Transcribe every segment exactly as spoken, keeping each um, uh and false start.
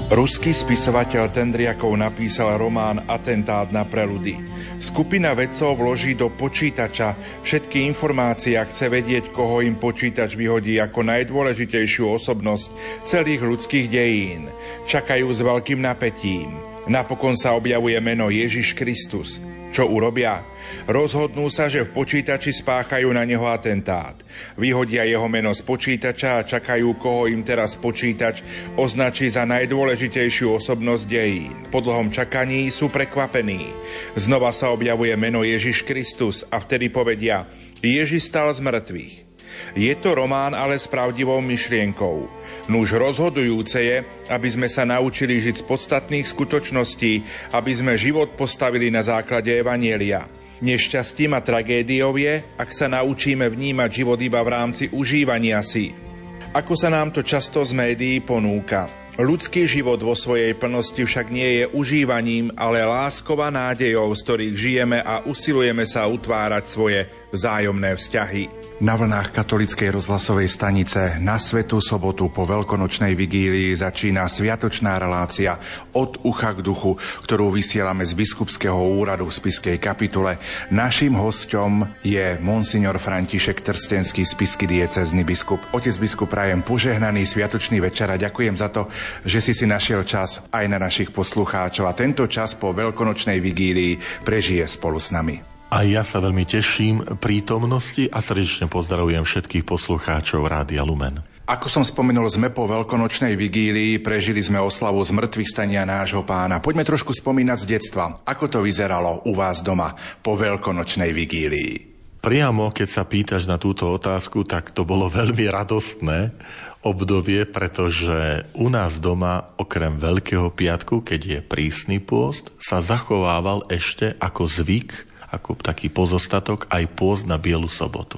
Ruský spisovateľ Tendriakov napísal román Atentát na preludy. Skupina vedcov vloží do počítača všetky informácie a chce vedieť, koho im počítač vyhodí ako najdôležitejšiu osobnosť celých ľudských dejín. Čakajú s veľkým napätím. Napokon sa objavuje meno Ježiš Kristus. Čo urobia? Rozhodnú sa, že v počítači spáchajú na neho atentát. Vyhodia jeho meno z počítača a čakajú, koho im teraz počítač označí za najdôležitejšiu osobnosť dejín. Po dlhom čakaní sú prekvapení. Znova sa objavuje meno Ježiš Kristus a vtedy povedia: Ježiš stal z mŕtvych. Je to román, ale s pravdivou myšlienkou. Nuž rozhodujúce je, aby sme sa naučili žiť z podstatných skutočností, aby sme život postavili na základe evanjelia. Nešťastím a tragédiou je, ak sa naučíme vnímať život iba v rámci užívania si. Ako sa nám to často z médií ponúka. Ľudský život vo svojej plnosti však nie je užívaním, ale láskou a nádejou, z ktorých žijeme a usilujeme sa utvárať svoje vzájomné vzťahy. Na vlnách katolíckej rozhlasovej stanice na Svätú sobotu po veľkonočnej vigílii začína sviatočná relácia Od ucha k duchu, ktorú vysielame z biskupského úradu v Spišskej kapitule. Naším hosťom je monsignor František Trstenský, spišský diecézny biskup. Otec biskup, prajem požehnaný sviatočný večer a ďakujem za to, že si si našiel čas aj na našich poslucháčov a tento čas po veľkonočnej vigílii prežije spolu s nami. A ja sa veľmi teším prítomnosti a srdečne pozdravujem všetkých poslucháčov Rádia Lumen. Ako som spomenul, sme po veľkonočnej vigílii, prežili sme oslavu z mŕtvych stania nášho Pána. Poďme trošku spomínať z detstva. Ako to vyzeralo u vás doma po veľkonočnej vigílii? Priamo, keď sa pýtaš na túto otázku, tak to bolo veľmi radostné obdobie, pretože u nás doma, okrem Veľkého piatku, keď je prísny pôst, sa zachovával ešte ako zvyk, ako taký pozostatok, aj pôst na Bielu sobotu.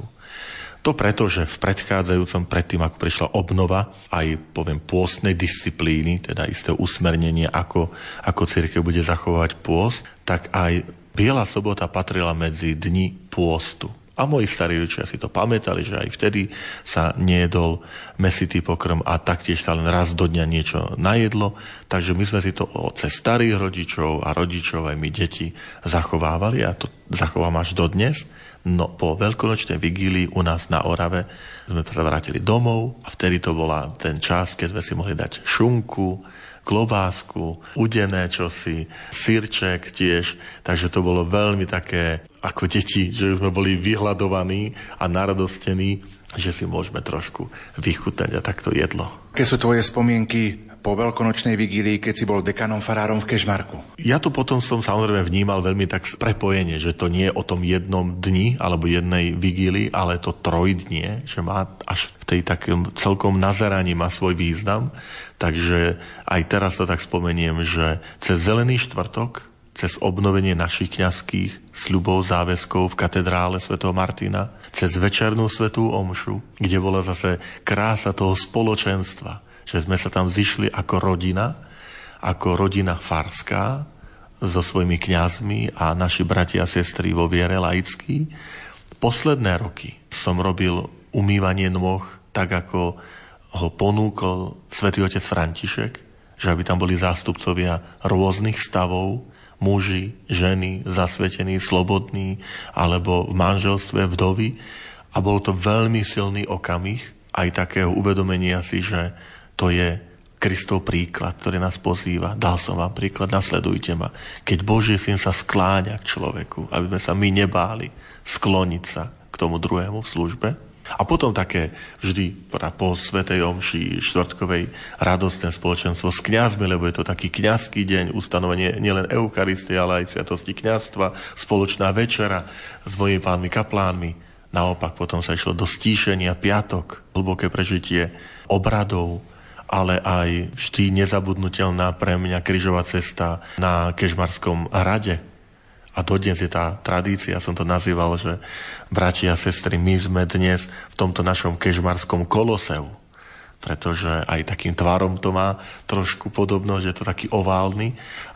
To preto, že v predchádzajúcom, predtým ako prišla obnova, aj poviem pôstnej disciplíny, teda isté usmernenie, ako, ako cirkev bude zachovať pôst, tak aj Biela sobota patrila medzi dni pôstu. A moji starí rodičia si to pamätali, že aj vtedy sa nejedol mäsitý pokrm a taktiež sa len raz do dňa niečo najedlo. Takže my sme si to cez starých rodičov a rodičov aj my deti zachovávali a to zachovám až dodnes. No po veľkonočnej vigílii u nás na Orave sme sa vrátili domov a vtedy to bola ten čas, keď sme si mohli dať šunku, klobásku, udené čosi, syrček tiež, takže to bolo veľmi také ako deti, že sme boli vyhľadovaní a naradostení, že si môžeme trošku vychutnať a takto jedlo. Aké sú tvoje spomienky po veľkonočnej vigílii, keď si bol dekanom farárom v Kežmarku? Ja to potom som samozrejme vnímal veľmi tak prepojenie, že to nie je o tom jednom dni alebo jednej vigílii, ale to trojdnie, že má až v tej takom celkom nazeraní má svoj význam. Takže aj teraz to tak spomeniem, že cez Zelený štvrtok, cez obnovenie našich kňazských sľubov, záväzkov v katedrále svätého Martina, cez večernú svätú omšu, kde bola zase krása toho spoločenstva, že sme sa tam zišli ako rodina, ako rodina farská, so svojimi kňazmi a naši bratia a sestry vo viere laickí. Posledné roky som robil umývanie nôh tak, ako ho ponúkol svätý otec František, že aby tam boli zástupcovia rôznych stavov, muži, ženy, zasvetení, slobodní, alebo v manželstve vdovy. A bol to veľmi silný okamih aj takého uvedomenia si, že to je Kristov príklad, ktorý nás pozýva. Dal som vám príklad, nasledujte ma. Keď Boží syn sa skláňa k človeku, aby sme sa my nebáli skloniť sa k tomu druhému v službe. A potom také vždy po svätej omši štvrtkovej radostné spoločenstvo s kňazmi, lebo je to taký kňazský deň, ustanovenie nielen Eucharistie, ale aj sviatosti kňazstva, spoločná večera s mojimi pánmi kaplánmi. Naopak potom sa išlo do stíšenia piatok, hlboké prežitie obradov, ale aj vždy nezabudnutelná pre mňa križová cesta na Kežmarskom hrade. A dodnes je tá tradícia, som to nazýval, že bratia a sestry, my sme dnes v tomto našom kežmarskom koloseu, pretože aj takým tvarom to má trošku podobnosť, že je to taký oválny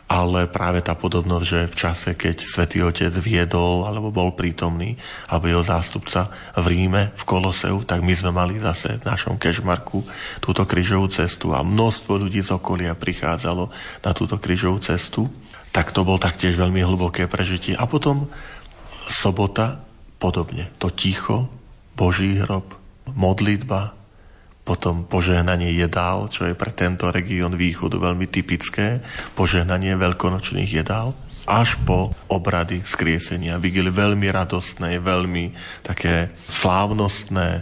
ale práve tá podobnosť, že v čase, keď Svätý Otec viedol, alebo bol prítomný, alebo jeho zástupca v Ríme, v Koloseu, tak my sme mali zase v našom Kežmarku túto krížovú cestu a množstvo ľudí z okolia prichádzalo na túto krížovú cestu. Tak to bol taktiež veľmi hlboké prežitie. A potom sobota, podobne. To ticho, Boží hrob, modlitba, potom požehnanie jedál, čo je pre tento región východu veľmi typické, požehnanie veľkonočných jedál, až po obrady vzkriesenia. Vigílie veľmi radostné, veľmi také slávnostné.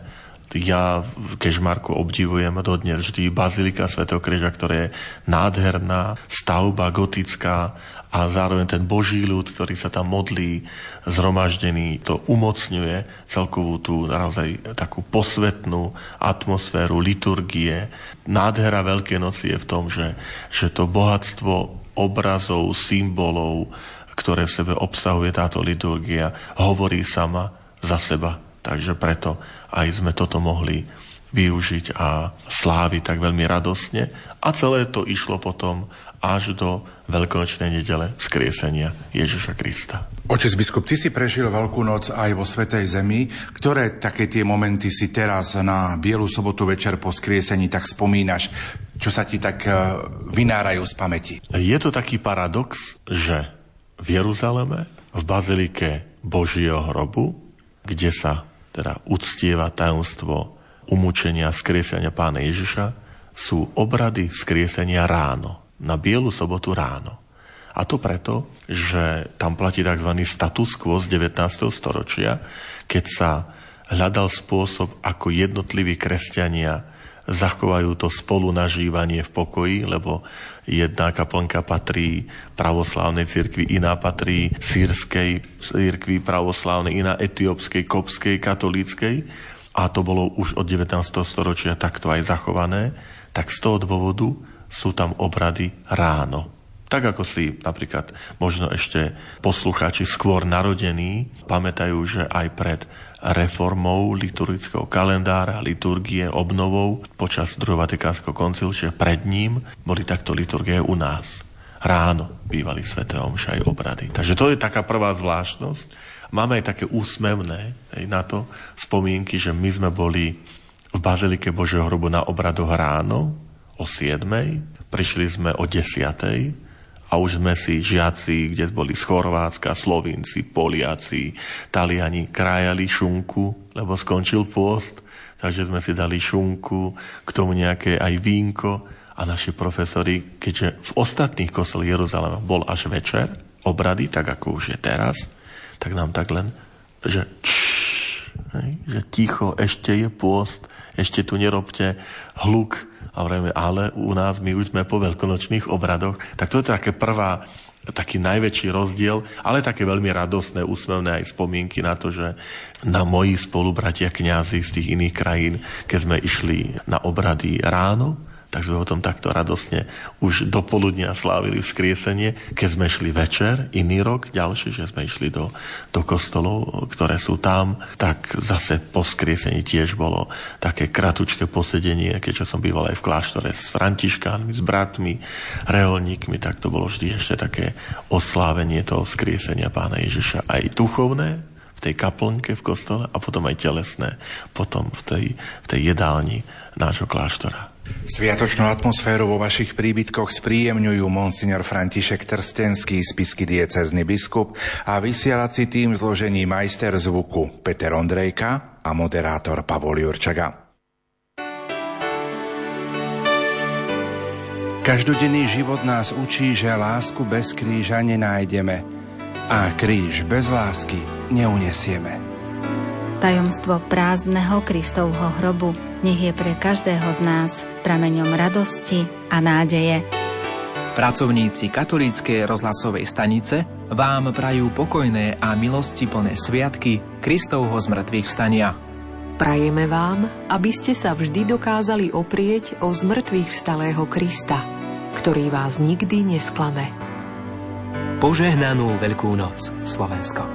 Ja v Kežmarku obdivujem dodnes vždy Bazilika svätého Kríža, ktorá je nádherná, stavba gotická, a zároveň ten Boží ľud, ktorý sa tam modlí, zhromaždený, to umocňuje celkovú tú naozaj takú posvetnú atmosféru liturgie. Nádhera Veľkej noci je v tom, že, že to bohatstvo obrazov, symbolov, ktoré v sebe obsahuje táto liturgia, hovorí sama za seba. Takže preto aj sme toto mohli využiť a sláviť tak veľmi radostne. A celé to išlo potom až do veľkonočnej nedele vzkriesenia Ježiša Krista. Otec biskup, ty si prežil Veľkú noc aj vo Svätej Zemi. Ktoré také tie momenty si teraz na Bielu sobotu večer po skriesení tak spomínaš, čo sa ti tak vynárajú z pamäti? Je to taký paradox, že v Jeruzaleme, v bazilike Božieho hrobu, kde sa teda uctieva tajomstvo umúčenia skriesenia Pána Ježiša, sú obrady vzkriesenia ráno. Na Bielu sobotu ráno. A to preto, že tam platí tzv. Status quo z devätnásteho storočia, keď sa hľadal spôsob, ako jednotliví kresťania zachovajú to spolunažívanie v pokoji, lebo jedna kaplnka patrí pravoslávnej cirkvi, iná patrí sýrskej cirkvi pravoslávnej, iná etiópskej, kopskej, katolíckej. A to bolo už od devätnásteho storočia takto aj zachované. Tak z toho dôvodu sú tam obrady ráno. Tak ako si napríklad možno ešte poslucháči skôr narodení pamätajú, že aj pred reformou liturgického kalendára, liturgie, obnovou počas druhého Vatikánskeho koncilu, že pred ním boli takto liturgie u nás. Ráno bývali sväté omše aj obrady. Takže to je taká prvá zvláštnosť. Máme aj také úsmevné na to spomienky, že my sme boli v Bazilike Božieho hrobu na obradoch ráno, o siedmej, prišli sme o desiatej a už sme si žiaci, kde boli z Chorvátska, Slovinci, Poliaci, Taliani, krájali šunku, lebo skončil pôst, takže sme si dali šunku, k tomu nejaké aj vínko a naši profesori, keďže v ostatných kostoloch Jeruzalema bol až večer, obrady, tak ako už je teraz, tak nám tak len, že čš, že ticho, ešte je pôst, ešte tu nerobte hluk. A vrejme, ale u nás, my už sme po veľkonočných obradoch, tak to je také prvá, taký najväčší rozdiel, ale také veľmi radostné, úsmevné aj spomienky na to, že na moji spolubratia kňazi z tých iných krajín, keď sme išli na obrady ráno, tak sme o tom takto radostne už do poludnia slávili vzkriesenie. Keď sme šli večer, iný rok, ďalší, že sme išli do, do kostolov, ktoré sú tam, tak zase po vzkriesení tiež bolo také kratučké posedenie, keďže som býval aj v kláštore s františkánmi, s bratmi, reholníkmi, tak to bolo vždy ešte také oslávenie toho vzkriesenia Pána Ježiša, aj duchovné, v tej kaplnke v kostole a potom aj telesné, potom v tej, v tej jedálni nášho kláštora. Sviatočnú atmosféru vo vašich príbytkoch spríjemňujú monsignor František Trstenský, spišský diecézny biskup a vysielací tým v zložení majster zvuku Peter Ondrejka a moderátor Pavol Jurčaga. Každodenný život nás učí, že lásku bez kríža nenájdeme a kríž bez lásky neunesieme. Tajomstvo prázdneho Kristovho hrobu nech je pre každého z nás prameňom radosti a nádeje. Pracovníci katolíckej rozhlasovej stanice vám prajú pokojné a milostiplné sviatky Kristovho zmrtvých vstania. Prajeme vám, aby ste sa vždy dokázali oprieť o zmrtvých vstalého Krista, ktorý vás nikdy nesklame. Požehnanú Veľkú noc, Slovensko.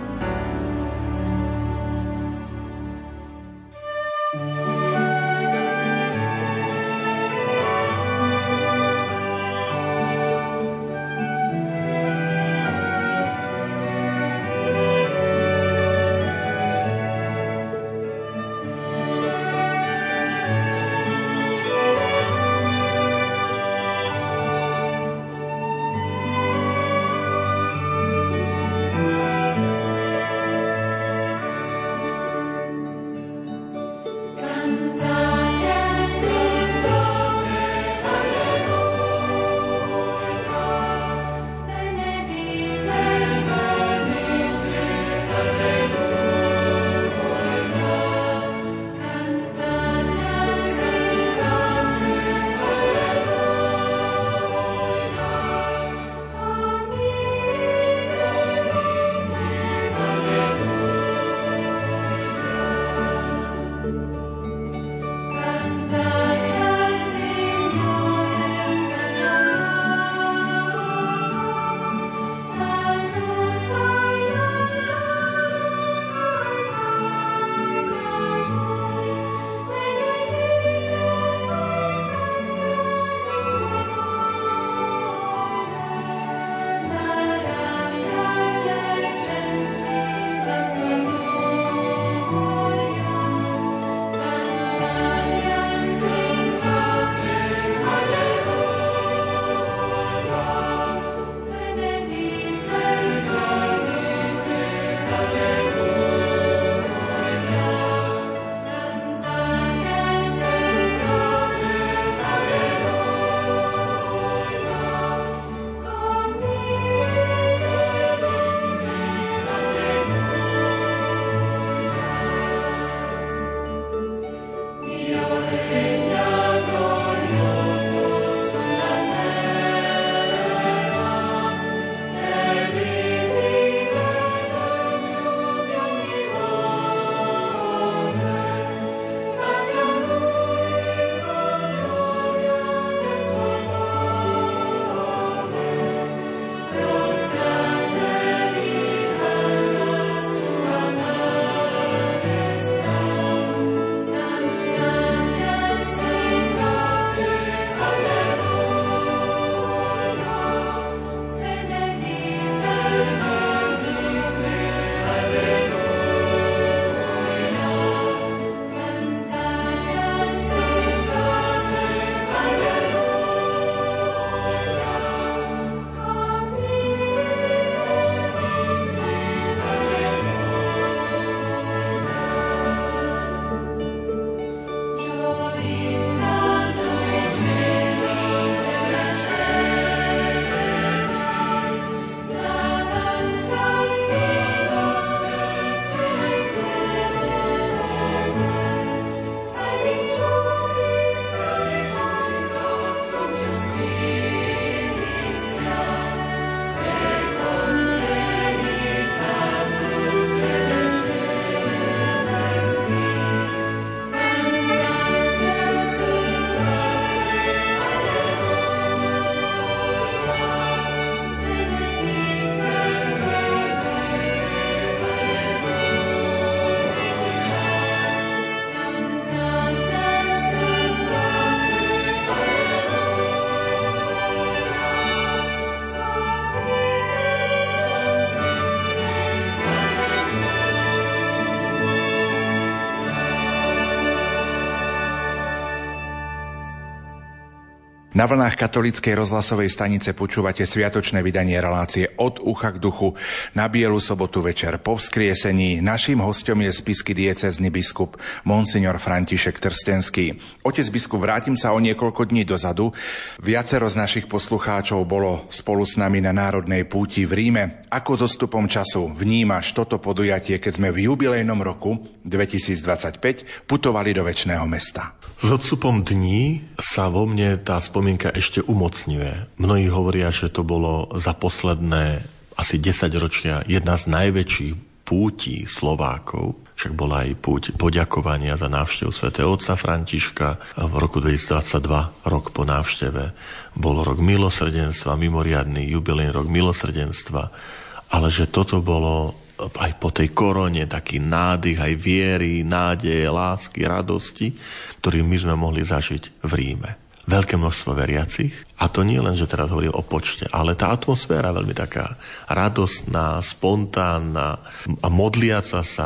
Na vlnách katolíckej rozhlasovej stanice počúvate sviatočné vydanie relácie Od ucha k duchu na Bielu sobotu večer po vzkriesení. Naším hostom je spisky diecézny biskup Monsignor František Trstenský. Otec biskup, vrátim sa o niekoľko dní dozadu. Viacero z našich poslucháčov bolo spolu s nami na národnej púti v Ríme. Ako dostupom času vnímaš toto podujatie, keď sme v jubilejnom roku dvetisícdvadsaťpäť putovali do večného mesta? S odstupom dní sa vo mne tá spomienka ešte umocňuje. Mnohí hovoria, že to bolo za posledné asi desaťročia jedna z najväčších pútí Slovákov. Však bola aj púť poďakovania za návštevu svätého otca Františka. V roku dvetisícdvadsaťdva, rok po návšteve, bol rok milosrdenstva, mimoriadny jubilejný rok milosrdenstva. Ale že toto bolo aj po tej korone taký nádych aj viery, nádeje, lásky, radosti, ktorý my sme mohli zažiť v Ríme. Veľké množstvo veriacich. A to nie len, že teraz hovorím o počte, ale tá atmosféra veľmi taká radostná, spontánna a modliaca sa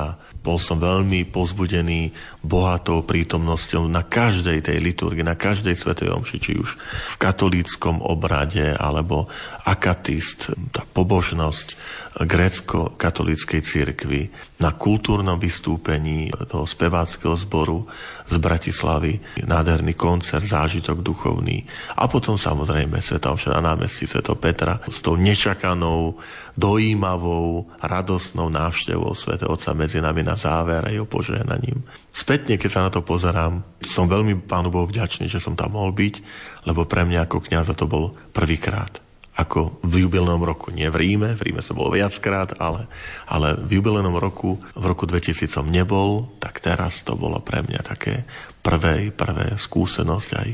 Bol som veľmi povzbudený bohatou prítomnosťou na každej tej liturgii, na každej svätej omši, či už v katolíckom obrade, alebo akatist, tá pobožnosť grécko-katolíckej cirkvi, na kultúrnom vystúpení toho speváckeho zboru z Bratislavy, nádherný koncert, zážitok duchovný. A potom samozrejme svätá omša na námestí svätého Petra s tou nečakanou, dojímavou, radosnou návštevou svätého Otca medzi nami na záver a jeho požehnaním. Spätne, keď sa na to pozerám, som veľmi Pánu Bohu vďačný, že som tam mohol byť, lebo pre mňa ako kňaza to bol prvýkrát. Ako v jubilejnom roku, nie v Ríme, v Ríme som bol viackrát, ale, ale v jubilejnom roku, v roku dvetisíc som nebol, tak teraz to bolo pre mňa také prvé, prvé skúsenosť aj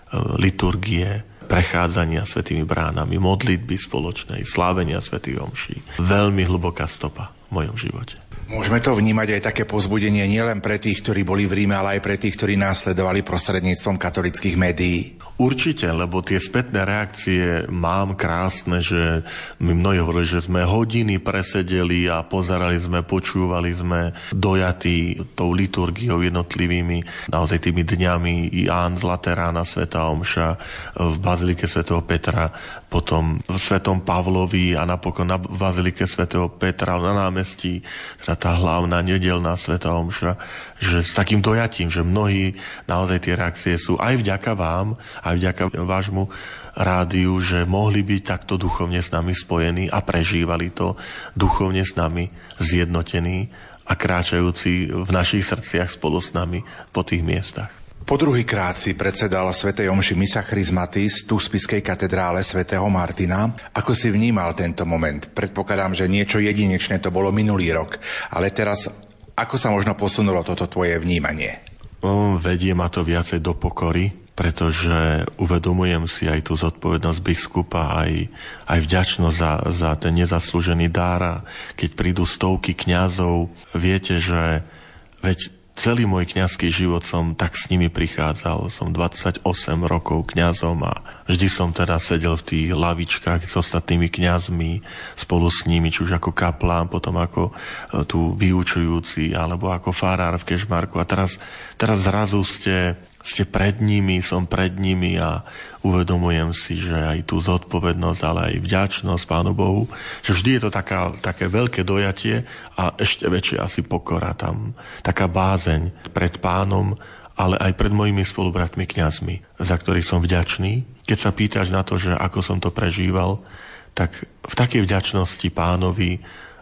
liturgie, prechádzania svätými bránami, modlitby spoločnej, slávenia svätých omší. Veľmi hlboká stopa v mojom živote. Môžeme to vnímať aj také povzbudenie nielen pre tých, ktorí boli v Ríme, ale aj pre tých, ktorí následovali prostredníctvom katolických médií. Určite, lebo tie spätné reakcie mám krásne, že mi mnohí hovorili, že sme hodiny presedeli a pozerali sme, počúvali sme, dojatí tou liturgiou jednotlivými, naozaj tými dňami, Ján z Laterána, svätá omša v bazilike svätého Petra, potom v svätom Pavlovi a napokon na bazilike svätého Petra na námestí, teda tá hlavná nedeľná svätá omša, že s takým dojatím, že mnohí naozaj tie reakcie sú aj vďaka vám, aj vďaka vášmu rádiu, že mohli byť takto duchovne s nami spojení a prežívali to duchovne s nami zjednotení a kráčajúci v našich srdciach spolu s nami po tých miestach. Po druhýkrát si predsedal svätej omši Missa Chrismatis tu v Spišskej katedrále svätého Martina. Ako si vnímal tento moment? Predpokladám, že niečo jedinečné to bolo minulý rok, ale teraz ako sa možno posunulo toto tvoje vnímanie? O, vedie ma to viacej do pokory, pretože uvedomujem si aj tú zodpovednosť biskupa, aj, aj vďačnosť za, za ten nezaslúžený dar. Keď prídu stovky kňazov, viete, že veď celý môj kňazský život som tak s nimi prichádzal. Som dvadsaťosem rokov kňazom a vždy som teda sedel v tých lavičkách s ostatnými kňazmi, spolu s nimi, či už ako kaplán, potom ako tu vyučujúci, alebo ako farár v Kežmarku. A teraz, teraz zrazu ste, ste pred nimi, som pred nimi a uvedomujem si, že aj tú zodpovednosť, ale aj vďačnosť Pánu Bohu, že vždy je to taká, také veľké dojatie a ešte väčšia asi pokora tam, taká bázeň pred Pánom, ale aj pred mojimi spolubratmi kňazmi, za ktorých som vďačný. Keď sa pýtaš na to, že ako som to prežíval, tak v takej vďačnosti Pánovi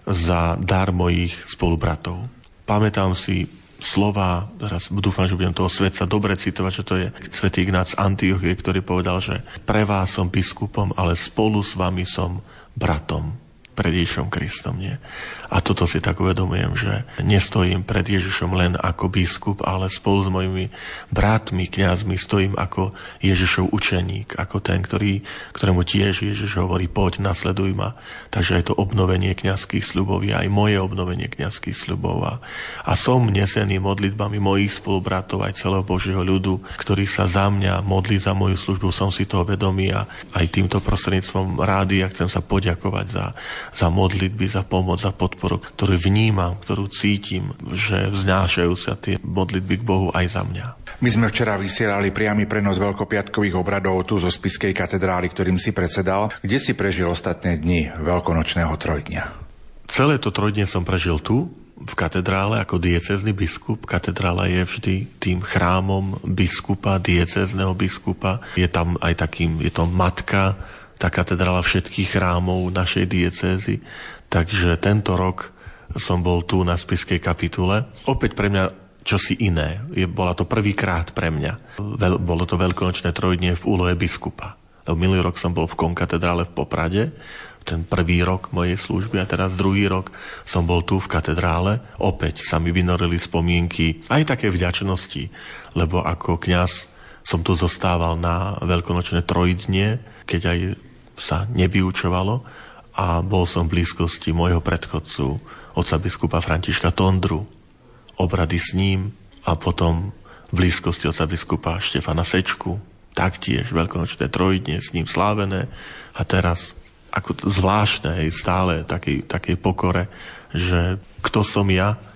za dar mojich spolubratov. Pamätám si slova, teraz dúfam, že budem toho svetca dobre citovať, že to je svätý Ignác z Antiochie, ktorý povedal, že pre vás som biskupom, ale spolu s vami som bratom pred Ježišom Kristom. Nie? A toto si tak uvedomujem, že nestojím pred Ježišom len ako biskup, ale spolu s mojimi bratmi, kňazmi stojím ako Ježišov učeník, ako ten, ktorý, ktorému tiež Ježiš hovorí, poď, nasleduj ma. Takže aj to obnovenie kňazských sľubov je aj moje obnovenie kňazských sľubov. A, a som nesený modlitbami mojich spolubratov aj celého Božieho ľudu, ktorý sa za mňa modlí za moju službu, som si toho vedomý a aj týmto prostredníctvom rádia chcem sa poďakovať za za modlitby, za pomoc, za podporu, ktorú vnímam, ktorú cítim, že vznášajú sa tie modlitby k Bohu aj za mňa. My sme včera vysielali priamy prenos veľkopiatkových obradov tu zo Spišskej katedrály, ktorým si predsedal. Kde si prežil ostatné dni veľkonočného trojdňa? Celé to trojdne som prežil tu, v katedrále ako diecézny biskup. Katedrála je vždy tým chrámom biskupa, diecézneho biskupa. Je tam aj takým, je to matka, tá katedrála všetkých chrámov našej diecézy. Takže tento rok som bol tu na Spišskej kapitule. Opäť pre mňa čosi iné. Je, bola to prvýkrát pre mňa. Veľ, bolo to veľkonočné trojdnie v úlohe biskupa. Minulý rok som bol v konkatedrále v Poprade, ten prvý rok mojej služby a teraz druhý rok som bol tu v katedrále. Opäť sa mi vynorili spomienky aj také vďačnosti, lebo ako kňaz som tu zostával na veľkonočné trojdnie, keď aj sa nevyučovalo a bol som v blízkosti môjho predchodcu, otca biskupa Františka Tondru, obrady s ním a potom v blízkosti otca biskupa Štefana Sečku, taktiež veľkonočné trojdnie s ním slávené a teraz ako zvláštne, stále takej, takej pokore, že kto som ja,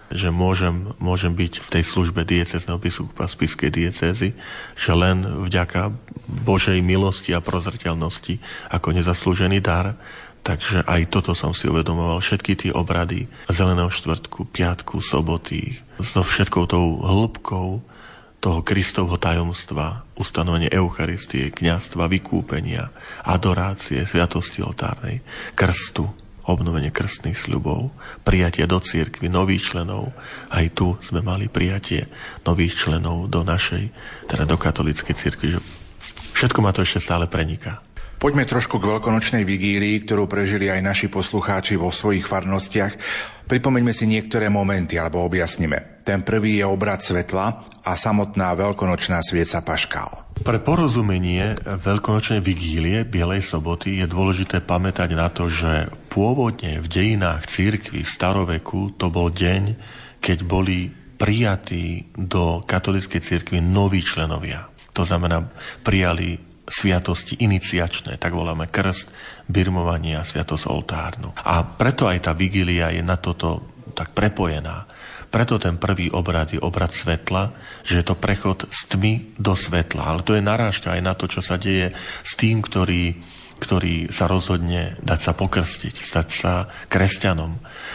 že môžem, môžem byť v tej službe diecézneho biskupa spišskej diecézy, že len vďaka Božej milosti a prozreteľnosti ako nezaslúžený dar. Takže aj toto som si uvedomoval, všetky tie obrady Zeleného štvrtku, piatku, soboty, so všetkou tou hĺbkou toho Kristovho tajomstva, ustanovenie Eucharistie, kňazstva, vykúpenia, adorácie, sviatosti oltárnej, krstu, obnovenie krstných sľubov, prijatie do cirkvi nových členov. Aj tu sme mali prijatie nových členov do našej, teda do katolíckej cirkvi. Všetko ma to ešte stále preniká. Poďme trošku k veľkonočnej vigílii, ktorú prežili aj naši poslucháči vo svojich farnostiach. Pripomeňme si niektoré momenty, alebo objasnime. Ten prvý je obrad svetla a samotná veľkonočná svieca paškál. Pre porozumenie veľkonočnej vigílie Bielej soboty je dôležité pamätať na to, že pôvodne v dejinách cirkvi v staroveku to bol deň, keď boli prijatí do katolíckej cirkvi noví členovia. To znamená, prijali sviatosti iniciačné, tak voláme krst, birmovanie a sviatosť oltárnu. A preto aj tá vigília je na toto tak prepojená. Preto ten prvý obrad je obrad svetla, že je to prechod z tmy do svetla. Ale to je narážka aj na to, čo sa deje s tým, ktorý, ktorý sa rozhodne dať sa pokrstiť, stať sa kresťanom.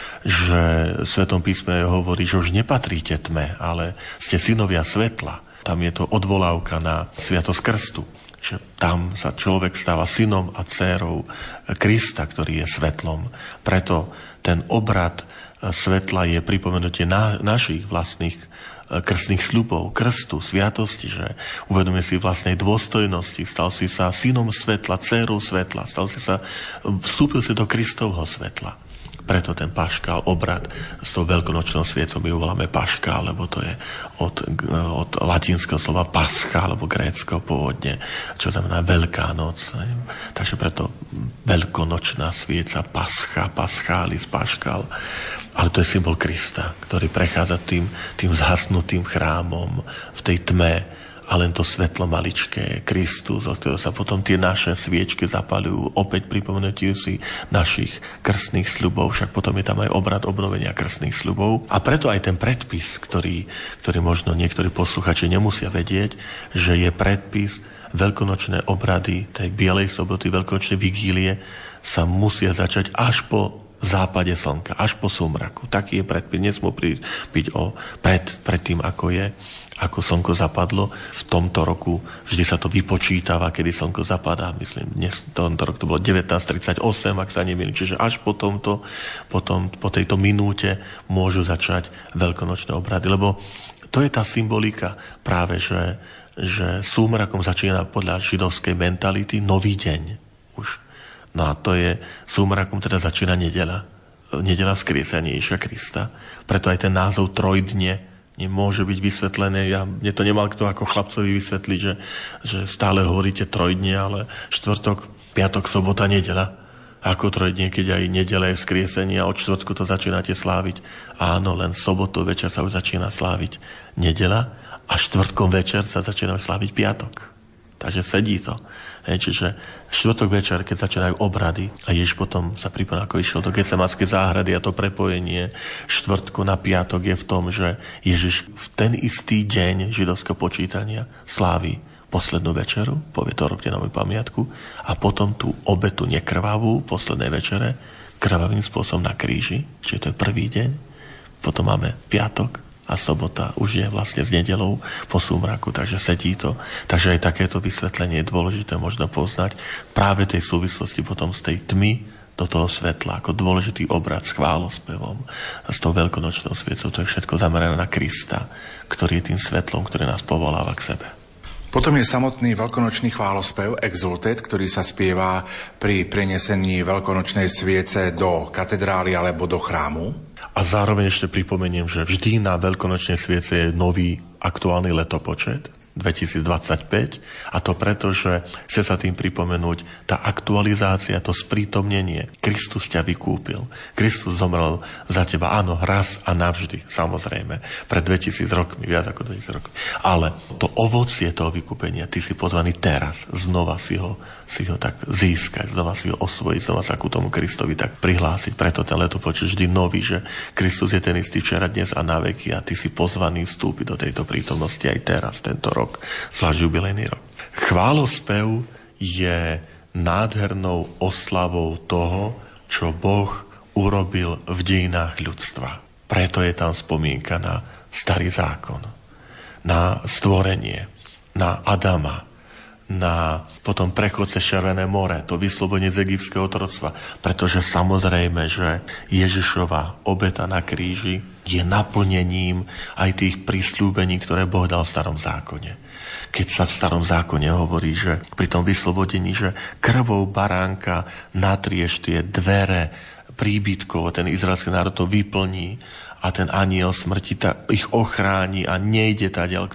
Že v Svetom písme hovorí, že už nepatríte tme, ale ste synovia svetla. Tam je to odvolávka na sviatosť krstu. Že tam sa človek stáva synom a dcérou Krista, ktorý je svetlom. Preto ten obrad svetla je pripomenutie na, našich vlastných krstných sľubov, krstu, sviatosti, že uvedomuje si vlastnej dôstojnosti, stal si sa synom svetla, dcérou svetla, stal si sa, vstúpil si do Kristovho svetla. Preto ten paškál, obrad s tou veľkonočnou sviecou my ju voláme paškál, lebo to je od, od latinského slova pascha, alebo gréckeho pôvodne, čo znamená Veľká noc. Ne? Takže preto veľkonočná svieca, pascha, paschális, paškál. Ale to je symbol Krista, ktorý prechádza tým, tým zhasnutým chrámom v tej tme, a len to svetlo maličké, Kristus, od ktorého sa potom tie naše sviečky zapaľujú, opäť pripomenutiu si našich krstných sľubov, však potom je tam aj obrad obnovenia krstných sľubov. A preto aj ten predpis, ktorý, ktorý možno niektorí posluchači nemusia vedieť, že je predpis veľkonočné obrady tej Bielej soboty, veľkonočnej vigílie sa musia začať až po západe slnka, až po súmraku. Taký je predpis, nesmú byť o pred, pred tým, ako je ako slnko zapadlo. V tomto roku vždy sa to vypočítava, kedy slnko zapadá. Myslím, dnes, tomto rok to bolo devätnásť tridsaťosem, ak sa nemýlim. Čiže až po tomto, po, tom, po tejto minúte môžu začať veľkonočné obrady. Lebo to je tá symbolika práve, že, že súmrakom začína podľa židovskej mentality nový deň. Už. No a to je, súmrakom teda začína nedeľa. Nedeľa vzkriesenia Ježiša Krista. Preto aj ten názov trojdne nemôže byť vysvetlené. Ja, mne to nemal kto ako chlapcovi vysvetliť, že, že stále hovoríte trojdne, ale štvrtok, piatok, sobota, nedeľa. Ako trojdne, keď aj nedeľa je vzkriesenie a od štvrtku to začínate sláviť. Áno, len sobotu večer sa už začína sláviť nedeľa a štvrtkom večer sa začína sláviť piatok. Takže sedí to. Hej, čiže štvrtok večer, keď začínajú obrady a Ježiš potom sa pripomína, ako išiel do Getsemanskej záhrady a to prepojenie štvrtku na piatok je v tom, že Ježiš v ten istý deň židovského počítania slávi poslednú večeru, povie to robte na moju pamiatku, a potom tú obetu nekrvavú poslednej večere krvavým spôsobom na kríži, čiže to je prvý deň. Potom máme piatok a sobota už je vlastne s nedeľou po súmraku, takže sedí to. Takže aj takéto vysvetlenie je dôležité možno poznať práve tej súvislosti potom z tej tmy do toho svetla, ako dôležitý obrad s chválospevom a s tou veľkonočnou sviecou. To je všetko zamerané na Krista, ktorý je tým svetlom, ktorý nás povoláva k sebe. Potom je samotný veľkonočný chválospev Exultet, ktorý sa spieva pri prenesení veľkonočnej sviece do katedrály alebo do chrámu. A zároveň ešte pripomeniem, že vždy na veľkonočnej sviece je nový aktuálny letopočet. dvetisícdvadsaťpäť, a to preto, že chce sa tým pripomenúť tá aktualizácia, to sprítomnenie. Kristus ťa vykúpil. Kristus zomrel za teba, áno, raz a navždy, samozrejme, pred dvetisíc rokmi, viac ako dvetisíc rokmi. Ale to ovocie toho vykúpenia, ty si pozvaný teraz znova si ho, si ho tak získať, znova si ho osvojiť, znova sa ku tomu Kristovi tak prihlásiť. Preto ten letopočet vždy nový, že Kristus je ten istý včera, dnes a na veky a ty si pozvaný vstúpiť do tejto prítomnosti aj teraz, tento rok. Zvlášť jubilejný rok. Chválospev je nádhernou oslavou toho, čo Boh urobil v dejinách ľudstva. Preto je tam spomienka na starý zákon, na stvorenie, na Adama, na potom prechod cez Červené more, to vyslobodenie z egyptského otroctva, pretože samozrejme, že Ježišova obeta na kríži je naplnením aj tých prísľúbení, ktoré Boh dal v starom zákone. Keď sa v starom zákone hovorí, že pri tom vyslobodení, že krvou baránka natrieš tie dvere príbytkov, ten izraelský národ to vyplní a ten anjel smrti ta, ich ochráni a nejde tadiaľ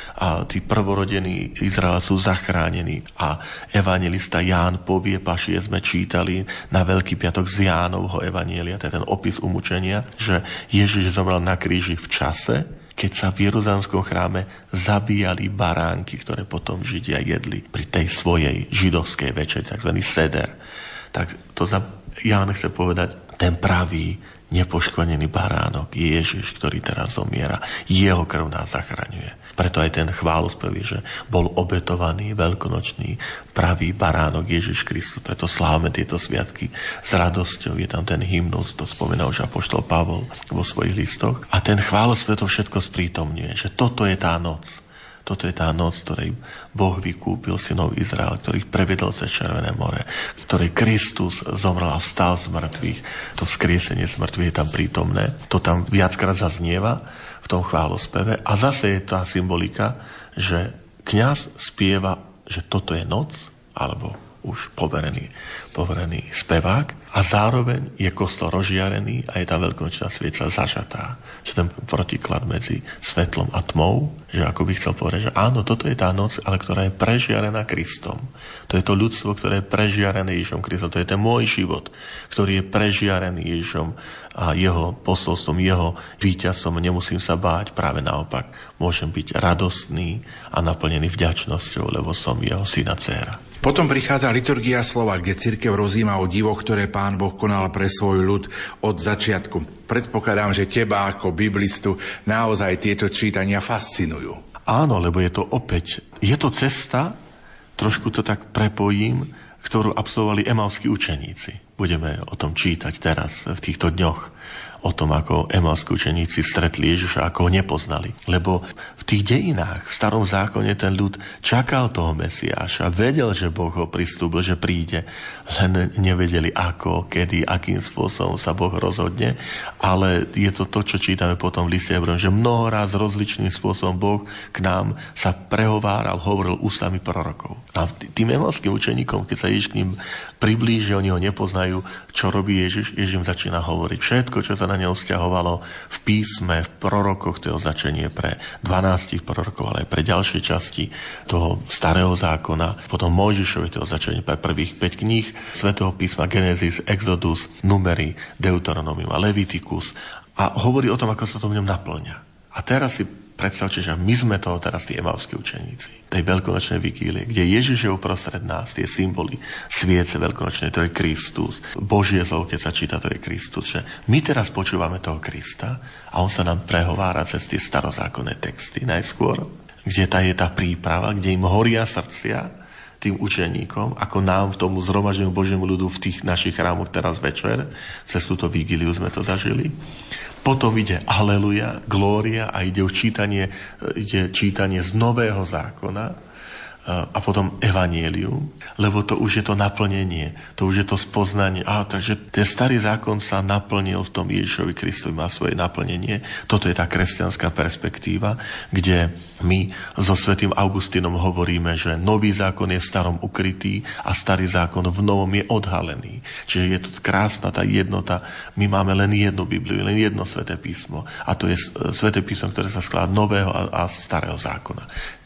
a tí prvorodení Izraela sú zachránení. A evangelista Ján povie, pašie sme čítali na Veľký piatok z Jánovho evanjelia, to je ten opis umúčenia, že Ježiš zomrel na kríži v čase, keď sa v Jeruzalemskom chráme zabíjali baránky, ktoré potom Židia jedli pri tej svojej židovskej večeri, takzvaný seder. Tak to za Ján chce povedať, ten pravý nepoškvrnený baránok je Ježiš, ktorý teraz zomiera. Jeho krv nás zachraňuje. Preto aj ten chválospev je, že bol obetovaný veľkonočný pravý baránok Ježiš Kristus. Preto slávame tieto sviatky s radosťou. Je tam ten hymnus, to spomínal už apoštol Pavol vo svojich listoch. A ten chválospev to všetko sprítomňuje, že toto je tá noc. Toto je tá noc, ktorej Boh vykúpil synov Izraela, ktorých prevedol cez Červené more, ktorej Kristus zomrel a vstal z mŕtvych. To vzkriesenie z mŕtvych je tam prítomné. To tam viackrát zaznieva v tom chválospeve. A zase je tá symbolika, že kňaz spieva, že toto je noc, alebo už poverený, poverený spevák, a zároveň je kostol rozžiarený a je tá veľkonočná svieca zažatá. Že ten protiklad medzi svetlom a tmou, že ako by chcel povedať, že áno, toto je tá noc, ale ktorá je prežiarená Kristom. To je to ľudstvo, ktoré je prežiarené Ježišom Kristom. To je ten môj život, ktorý je prežiarený Ježišom a jeho posolstvom, jeho víťazstvom. Nemusím sa báť, práve naopak. Môžem byť radostný a naplnený vďačnosťou, lebo som jeho syna, dcéra. Potom prichádza liturgia slova, kde cirkev rozíma o divoch, ktoré Pán Boh konal pre svoj ľud od začiatku. Predpokladám, že teba ako biblistu naozaj tieto čítania fascinujú. Áno, lebo je to opäť, je to cesta, trošku to tak prepojím, ktorú absolvovali emauskí učeníci. Budeme o tom čítať teraz, v týchto dňoch. O tom, ako emauskí učeníci stretli Ježiša, ako ho nepoznali. Lebo v tých dejinách, v starom zákone ten ľud čakal toho Mesiáša, vedel, že Boh ho prislúbil, že príde, len nevedeli ako, kedy, akým spôsobom sa Boh rozhodne, ale je to to, čo čítame potom v liste Hebrejom, že mnoho raz rozličným spôsobom Boh k nám sa prehováral, hovoril ústami prorokov. A tým emauským učeníkom, keď sa Ježiš k ním priblíži, oni ho nepoznajú, čo robí Ježiš, Ježiš im začína hovoriť všetko, čo sa na neho vzťahovalo v písme, v prorokoch, to je označenie pre dvanástich prorokov, ale aj pre ďalšie časti toho starého zákona. Potom Mojžišovi, to je označenie pre prvých päť kníh Svätého písma, Genesis, Exodus, Numeri, Deuteronomium a Leviticus. A hovorí o tom, ako sa to v ňom naplňa. A teraz si predstavte, že my sme toho teraz tí emauskí učeníci tej veľkonočnej vigílie, kde Ježiš je uprostred nás, tie symboly sviece veľkonočnej, to je Kristus. Božie slovo, keď sa číta, to je Kristus. Že my teraz počúvame toho Krista a on sa nám prehovára cez tie starozákonné texty najskôr, kde tá je tá príprava, kde im horia srdcia tým učeníkom, ako nám v tomu zhromaždenému Božiemu ľudu v tých našich chrámoch teraz večer, cez túto vigíliu sme to zažili. Potom ide Aleluja, Glória a ide už čítanie, ide čítanie z Nového zákona a potom Evangelium, lebo to už je to naplnenie, to už je to spoznanie. A takže ten starý zákon sa naplnil v tom Ježišovi Kristovi, má svoje naplnenie. Toto je tá kresťanská perspektíva, kde my so svätým Augustínom hovoríme, že nový zákon je v starom ukrytý a starý zákon v novom je odhalený. Čiže je to krásna tá jednota. My máme len jednu Bibliu, len jedno sväté písmo. A to je sväté písmo, ktoré sa skladá nového a, a starého zákona.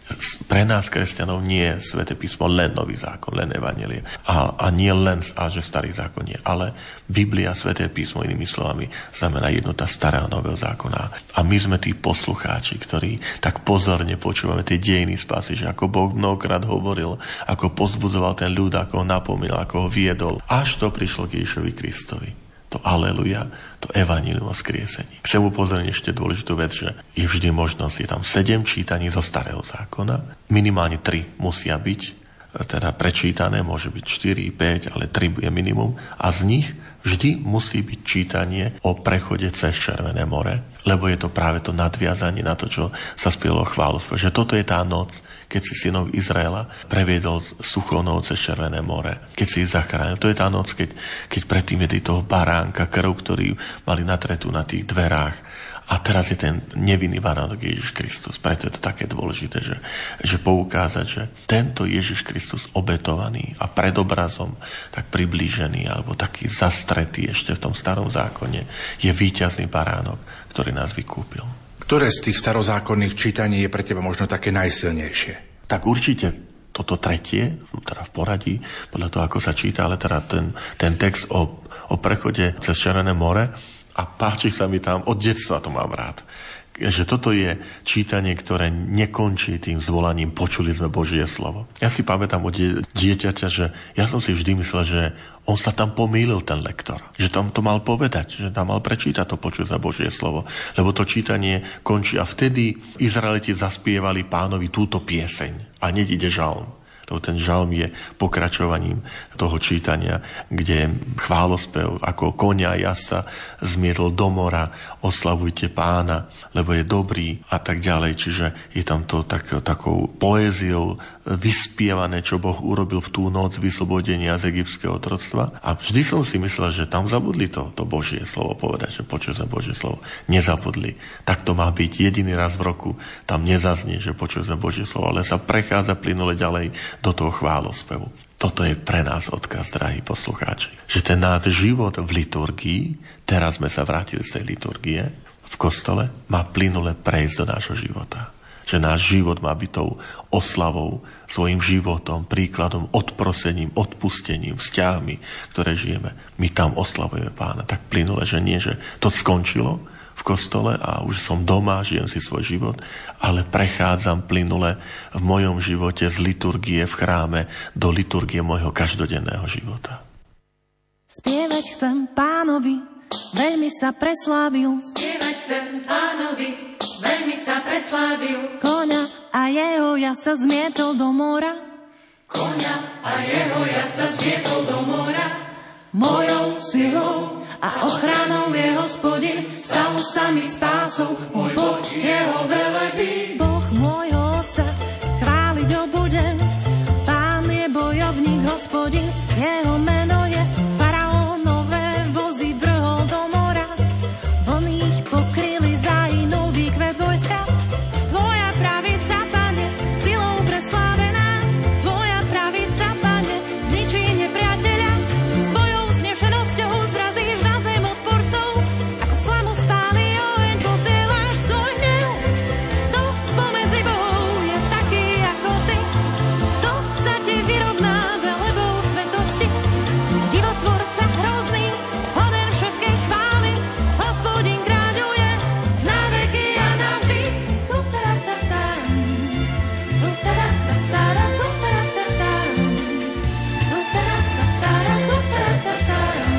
Pre nás, kresťanov, nie je Sväté písmo len Nový zákon, len Evanjelie. A, a nie len, a že Starý zákon nie, ale Biblia, Sväté písmo, inými slovami, znamená jednota Starého Nového zákona. A my sme tí poslucháči, ktorí tak pozorne počúvame tie dejiny spásy, že ako Boh mnohokrát hovoril, ako pozbudzoval ten ľud, ako ho napomínal, ako ho viedol, až to prišlo k Ježišovi Kristovi. To aleluja, to evanjelium o skriesení. Chcem upozorniť ešte dôležitú vec, že je vždy možnosť, je tam sedem čítaní zo Starého zákona, minimálne tri musia byť, teda prečítané, môže byť štyri, päť, ale tri je minimum, a z nich vždy musí byť čítanie o prechode cez Červené more, lebo je to práve to nadviazanie na to, čo sa spievalo chválospeve, že toto je tá noc, keď si synov Izraela previedol suchou noc cez Červené more, keď si ich zachránil. To je tá noc, keď, keď predtým jedli toho baránka, krv, ktorý mali natretú na tých dverách. A teraz je ten nevinný baránok Ježiš Kristus. Preto je to také dôležité, že, že poukázať, že tento Ježiš Kristus obetovaný a pred obrazom tak priblížený alebo taký zastretý ešte v tom starom zákone je víťazný baránok, ktorý nás vykúpil. Ktoré z tých starozákonných čítaní je pre teba možno také najsilnejšie? Tak určite toto tretie, teda v poradí, podľa toho, ako sa číta, ale teda ten, ten text o, o prechode cez Červené more. A páči sa mi tam, od detstva to mám rád, že toto je čítanie, ktoré nekončí tým zvolaním počuli sme Božie slovo. Ja si pamätám od dieťaťa, že ja som si vždy myslel, že on sa tam pomýlil, ten lektor. Že tam to mal povedať, že tam mal prečítať to počuli sme Božie slovo. Lebo to čítanie končí a vtedy Izraeliti zaspievali Pánovi túto pieseň a hneď ide žalm. Lebo ten žalm je pokračovaním toho čítania, kde chválospev ako konia jazdca zmietol do mora, oslavujte Pána, lebo je dobrý a tak ďalej. Čiže je tam to tak, takou poéziou vyspievané, čo Boh urobil v tú noc vyslobodenia z egyptského otroctva. A vždy som si myslel, že tam zabudli to, to Božie slovo povedať, že počuli sme Božie slovo. Nezabudli. Tak to má byť jediný raz v roku. Tam nezaznie, že počuli sme Božie slovo, ale sa prechádza plynule ďalej do toho chválospevu. Toto je pre nás odkaz, drahí poslucháči. Že ten náš život v liturgii, teraz sme sa vrátili z tej liturgie, v kostole, má plynule prejsť do nášho života. Že náš život má byť tou oslavou, svojim životom, príkladom, odprosením, odpustením, vzťahmi, ktoré žijeme. My tam oslavujeme Pána tak plynule, že nie, že to skončilo v kostole a už som doma, žijem si svoj život, ale prechádzam plynule v mojom živote z liturgie v chráme do liturgie môjho každodenného života. Spievať chcem Pánovi, veľmi sa preslávil. Spievať chcem Pánovi, veľmi sa preslávil. Koňa a jeho ja sa zmietol do mora. Koňa a jeho ja sa zmietol do mora. Mojou silou a ochranou je Hospodin, stalo sa mi spásou, môj Boh jeho velebí. Boh môjho Otca, chváliť ho budem, Pán je bojovník, Hospodin, jeho meno je faraónové vozy vrhol do mora, vlny ich pokryli, zahynul výkvet vojska. Tvoja pravica, Pane, silou preslávená, tvoja pravica, Pane, zničí nepriateľa, svojou vznešenosťou zrazíš na zem odporcov, ako slamu spáli oheň, posieláš svoj hnev. Kto spomedzi bohov je taký ako ty? Kto sa ti vyrovná velebou svetosti? Divotvorca hrozný, hoden všetkej chvály, Hospodin kráľuje na veky a na vždy. Tu-ta-ra-ta-ta-ram, tu-ta-ra-ta-ta-ram, tu-ta-ra-ta-ta-ram, tu-ta-ra-ta-ta-ram, tu-ta-ra-ta-ta-ram,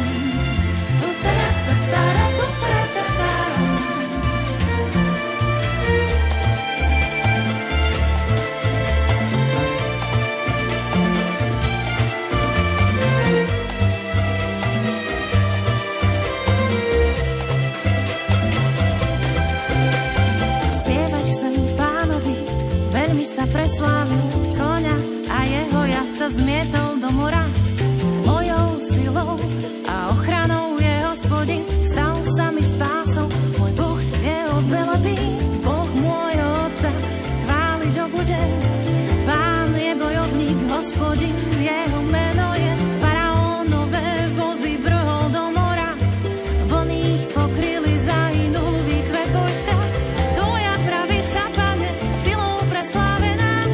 tu-ta-ra-ta-ta-ram, tu-ta-ra-ta-ta-ram. Spievať chcem Pánovi, veľmi sa preslávil, koňa a jeho ja sa zmietol do mora. Mojou silou a ochranou je Hospodin, stal sa mi spásou, môj Boh jeho velebí. Boh môjho Otca, chváliť ho budem, Pán je bojovník, Hospodin, jeho meno je faraónové vozy vrhol do mora, vlny ich pokryli, zahynul výkvet vojska. Tvoja pravica, Pane, silou preslávená,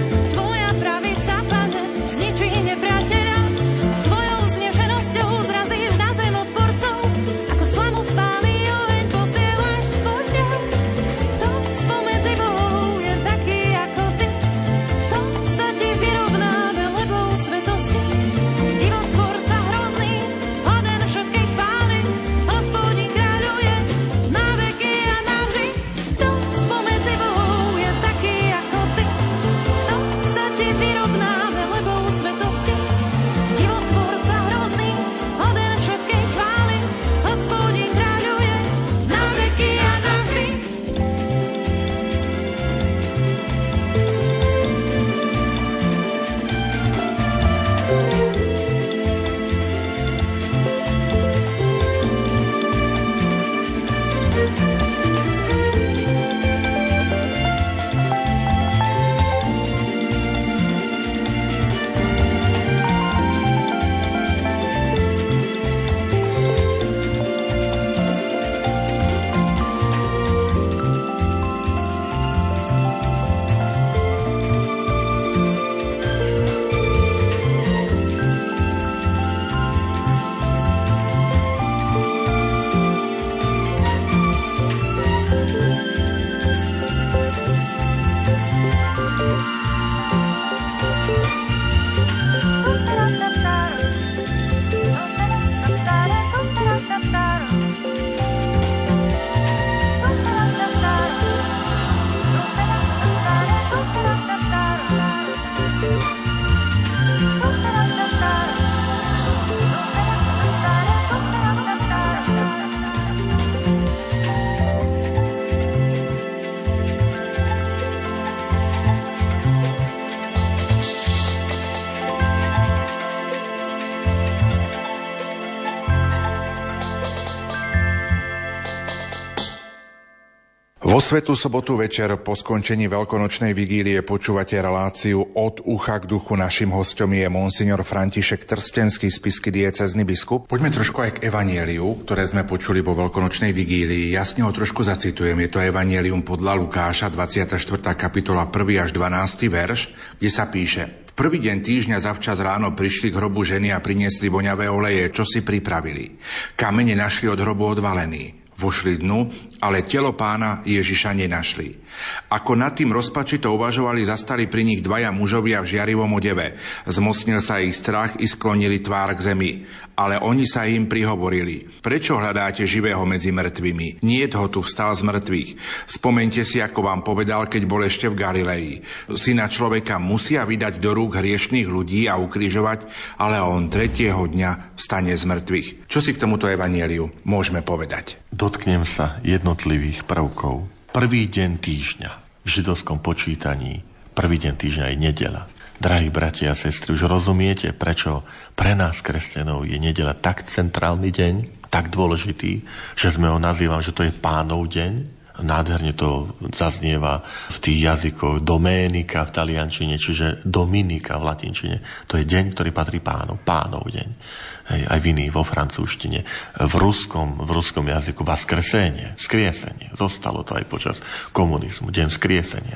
Vo Svätú sobotu večer po skončení veľkonočnej vigílie počúvate reláciu Od ucha k duchu. Naším hostom je monsignor František Trstenský, spišský diecézny biskup. Poďme trošku aj k evanjeliu, ktoré sme počuli vo veľkonočnej vigílii. Jasne ho trošku zacitujem. Je to evanjelium podľa Lukáša, dvadsiata štvrtá kapitola, prvý až dvanásty verš, kde sa píše: V prvý deň týždňa zavčas ráno prišli k hrobu ženy a priniesli voňavé oleje, čo si pripravili. Kamene našli od hrobu odvalený. Vošli dnu, ale telo pána Ježiša nenašli. Ako nad tým rozpačito uvažovali, zastali pri nich dvaja mužovia v žiarivom odeve. Zmocnil sa ich strach i sklonili tvár k zemi. Ale oni sa im prihovorili: Prečo hľadáte živého medzi mŕtvými? Niet ho tu, vstal z mŕtvych. Spomeňte si, ako vám povedal, keď bol ešte v Galilei. Syna človeka musia vydať do rúk hriešných ľudí a ukrižovať, ale on tretieho dňa vstane z mŕtvych. Čo si k tomuto evanjeliu môžeme povedať? Dotknem sa jednotlivých prvkov. Prvý deň týždňa v židovskom počítaní, prvý deň týždňa je nedeľa. Drahí bratia a sestry, už rozumiete, prečo pre nás, kresťanov, je nedeľa tak centrálny deň, tak dôležitý, že sme ho nazývali, že to je Pánov deň. Nádherne to zaznieva v tých jazykoch Doménika v taliančine, čiže Dominika v latinčine. To je deň, ktorý patrí Pánov, Pánov deň. Hej, aj v iných, vo francúzštine. V ruskom, v ruskom jazyku Vaskresenie, skriesenie. Zostalo to aj počas komunizmu, deň skriesenia.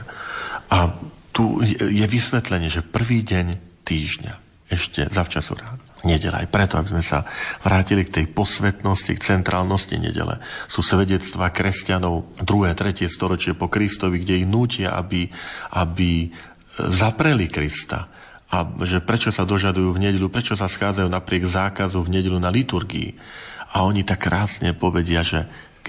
A tu je vysvetlenie, že prvý deň týždňa, ešte zavčasu ráno, nedeľa. Aj preto, aby sme sa vrátili k tej posvetnosti, k centrálnosti nedele, sú svedectvá kresťanov druhé, tretie storočie po Kristovi, kde ich nútia, aby, aby zapreli Krista. A že prečo sa dožadujú v nedeľu, prečo sa schádzajú napriek zákazu v nedeľu na liturgii. A oni tak krásne povedia, že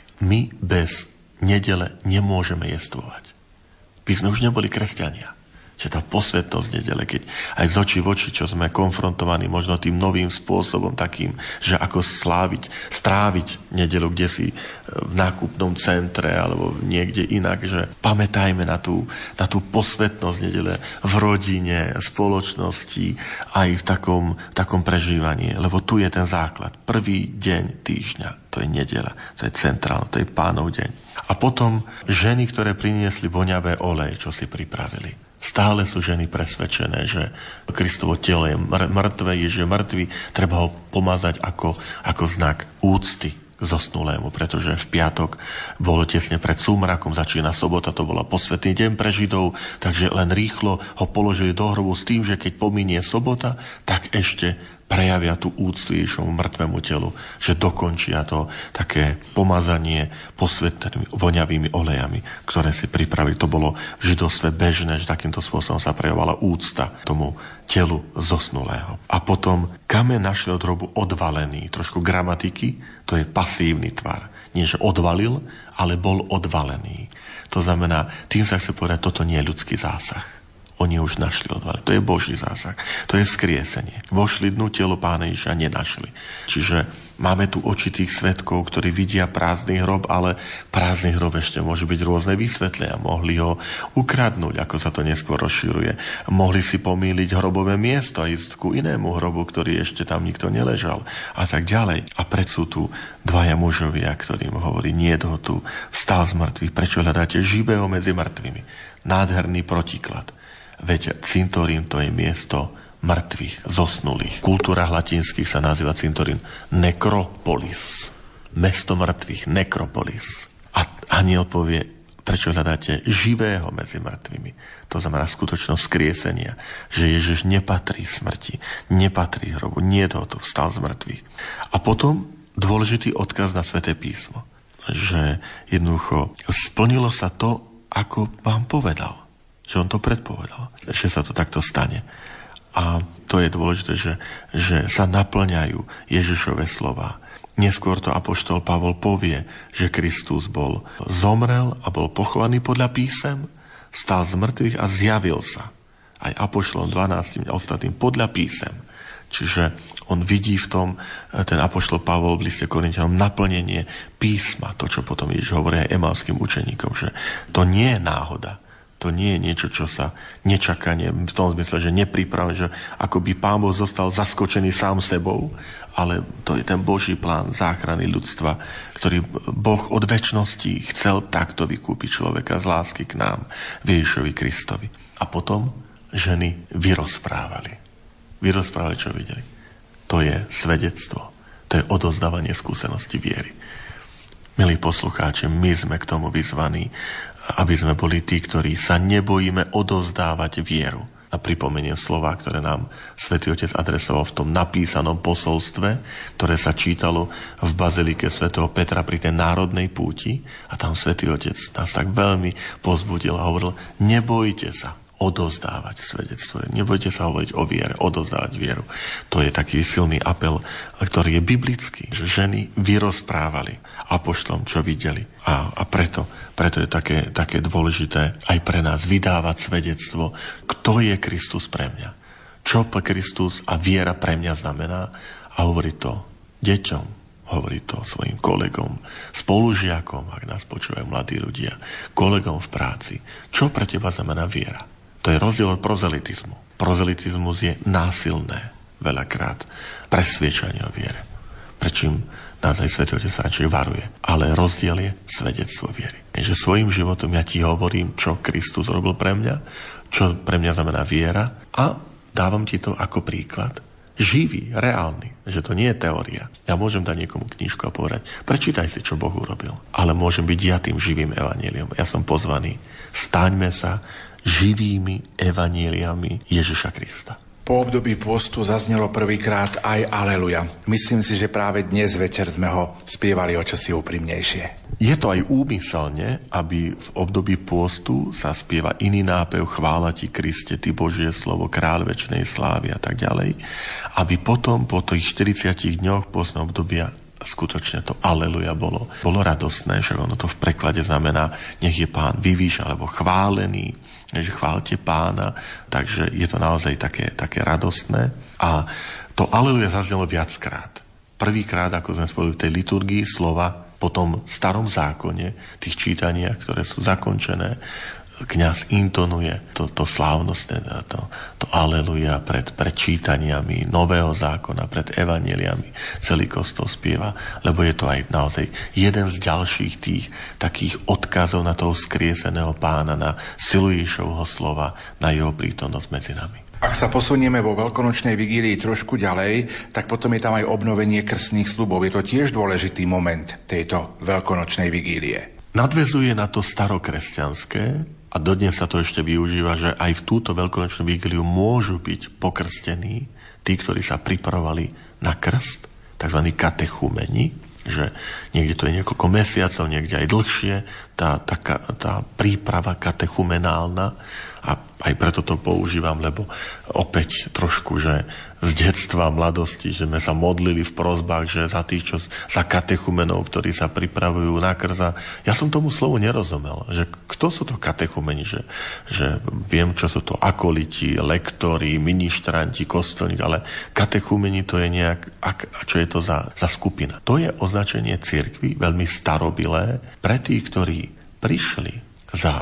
my bez nedele nemôžeme jestvovať. My sme už neboli kresťania. Že tá posvetnosť nedele, keď aj z očí v oči, čo sme konfrontovaní možno tým novým spôsobom takým, že ako sláviť, stráviť nedelu, kde si v nákupnom centre alebo niekde inak, že pamätajme na tú, na tú posvetnosť nedele v rodine, spoločnosti, aj v takom, takom prežívaní, lebo tu je ten základ. Prvý deň týždňa, to je nedeľa, to je centrálne, to je Pánov deň. A potom ženy, ktoré priniesli voňavé olej, čo si pripravili. Stále sú ženy presvedčené, že Kristovo telo je mŕtve, je, že mŕtvy, treba ho pomazať ako, ako znak úcty k zosnulému, pretože v piatok bolo tesne pred súmrakom, začína sobota, to bola posvätný deň pre Židov, takže len rýchlo ho položili do hrobu s tým, že keď pominie sobota, tak ešte prejavia tú úctu Ježišovu mŕtvemu telu, že dokončia to také pomazanie posvätenými voňavými olejami, ktoré si pripravili. To bolo v židovstve bežné, že takýmto spôsobom sa prejavovala úcta tomu telu zosnulého. A potom kameň našli od hrobu odvalený. Trošku gramatiky, to je pasívny tvar. Nie, že odvalil, ale bol odvalený. To znamená, tým sa chce povedať, toto nie je ľudský zásah. Oni už našli odvalený. To je Boží zásah. To je skriesenie. Vošli dnu, telo Pána Ježiša nenašli. Čiže máme tu očitých svedkov, ktorí vidia prázdny hrob, ale prázdny hrob ešte môže byť rôzne vysvetlenia. Mohli ho ukradnúť, ako sa to neskôr rozširuje. Mohli si pomýliť hrobové miesto a ísť ku inému hrobu, ktorý ešte tam nikto neležal a tak ďalej. A preto sú tu dvaja mužovia, ktorým hovorí, nie ho tu, vstal z mŕtvych. Prečo hľadáte živého medzi mŕtvými? Nádherný protiklad. Veď cintorín to je miesto mŕtvych, zosnulých. V kultúrach latinských sa nazýva cintorín nekropolis. Mesto mŕtvych, nekropolis. A anjel povie, prečo hľadáte živého medzi mŕtvými. To znamená skutočnosť skriesenia, že Ježiš nepatrí smrti, nepatrí hrobu, nie je to tu, vstal z mŕtvych. A potom dôležitý odkaz na Sväté písmo, že jednoducho splnilo sa to, ako vám povedal. Že on to predpovedal, že sa to takto stane. A to je dôležité, že, že sa naplňajú Ježišove slová. Neskôr to apoštol Pavol povie, že Kristus bol zomrel a bol pochovaný podľa písem, stal z mŕtvych a zjavil sa. Aj apoštolom dvanástym a ostatným podľa písem. Čiže on vidí v tom, ten apoštol Pavol v liste Korinťanom, naplnenie písma, to, čo potom Ježiš hovorí aj emauským učeníkom, že to nie je náhoda. To nie je niečo, čo sa nečakane, v tom zmysle, že nepripravené, že ako by Pán Boh zostal zaskočený sám sebou, ale to je ten Boží plán záchrany ľudstva, ktorý Boh od večnosti chcel takto vykúpiť človeka z lásky k nám, Ježišovi Kristovi. A potom ženy vyrozprávali. Vyrozprávali, čo videli. To je svedectvo. To je odozdávanie skúsenosti viery. Milí poslucháči, my sme k tomu vyzvaní, aby sme boli tí, ktorí sa nebojíme odozdávať vieru. A pripomeniem slova, ktoré nám Svätý Otec adresoval v tom napísanom posolstve, ktoré sa čítalo v bazilike svätého Petra pri tej národnej púti. A tam Svätý Otec nás tak veľmi povzbudil a hovoril, nebojte sa odozdávať svedectvo. Nebojte sa hovoriť o viere, odozdávať vieru. To je taký silný apel, ktorý je biblický, že ženy vyrozprávali apoštolom, čo videli. A, a preto, preto je také, také dôležité aj pre nás vydávať svedectvo, kto je Kristus pre mňa. Čo Kristus a viera pre mňa znamená a hovorí to deťom, hovorí to svojim kolegom, spolužiakom, ak nás počúvajú mladí ľudia, kolegom v práci. Čo pre teba znamená viera? To je rozdiel od prozelitizmu. Prozelitizmus je násilné, veľakrát, presviečanie o viere. Prečím nás aj Svätý Otec radšej varuje. Ale rozdiel je svedectvo viery. Takže svojím životom ja ti hovorím, čo Kristus robil pre mňa, čo pre mňa znamená viera a dávam ti to ako príklad. Živý, reálny, že to nie je teória. Ja môžem dať niekomu knižku a povedať, prečítaj si, čo Boh urobil. Ale môžem byť ja tým živým evanjeliom. Ja som pozvaný. Staňme sa živými evanjeliami Ježiša Krista. Po období pôstu zaznelo prvýkrát aj Aleluja. Myslím si, že práve dnes večer sme ho spievali o čosi úprimnejšie. Je to aj úmyselne, aby v období pôstu sa spieva iný nápev Chvála ti, Kriste, ty Božie slovo, kráľ večnej slávy a tak ďalej, aby potom po tých štyridsiatich dňoch pôstneho obdobia skutočne to Aleluja bolo, bolo radostné, že ono to v preklade znamená nech je Pán vyvýš alebo chválený, že chválte Pána, takže je to naozaj také, také radostné. A to Aleluja zaznelo viackrát. Prvýkrát, ako sme spojili v tej liturgii slova, po tom starom zákone, tých čítaniach, ktoré sú zakončené, kňaz intonuje to, to slávnostné, to, to Aleluja pred, pred čítaniami Nového zákona, pred evanjeliami. Celý kostol spieva, lebo je to aj naozaj jeden z ďalších tých takých odkazov na toho skrieseného Pána, na silu Ježišovho slova, na jeho prítomnosť medzi nami. Ak sa posunieme vo veľkonočnej vigílii trošku ďalej, tak potom je tam aj obnovenie krstných sľubov. Je to tiež dôležitý moment tejto veľkonočnej vigílie. Nadväzuje na to starokresťanské, a dodnes sa to ešte využíva, že aj v túto veľkonočnú vigíliu môžu byť pokrstení tí, ktorí sa pripravovali na krst, tzv. Katechumeni, že niekde to je niekoľko mesiacov, niekde aj dlhšie, tá, tá, tá príprava katechumenálna. A aj preto to používam, lebo opäť trošku, že z detstva, mladosti, že sme sa modlili v prosbách, že za tých, čo, za katechumenov, ktorí sa pripravujú na krza. Ja som tomu slovu nerozumel, že kto sú to katechumeni, že, že viem, čo sú to akoliti, lektori, ministranti, kostolníci, ale katechumeni to je nejak, ak, čo je to za, za skupina. To je označenie cirkvi, veľmi starobilé, pre tých, ktorí prišli za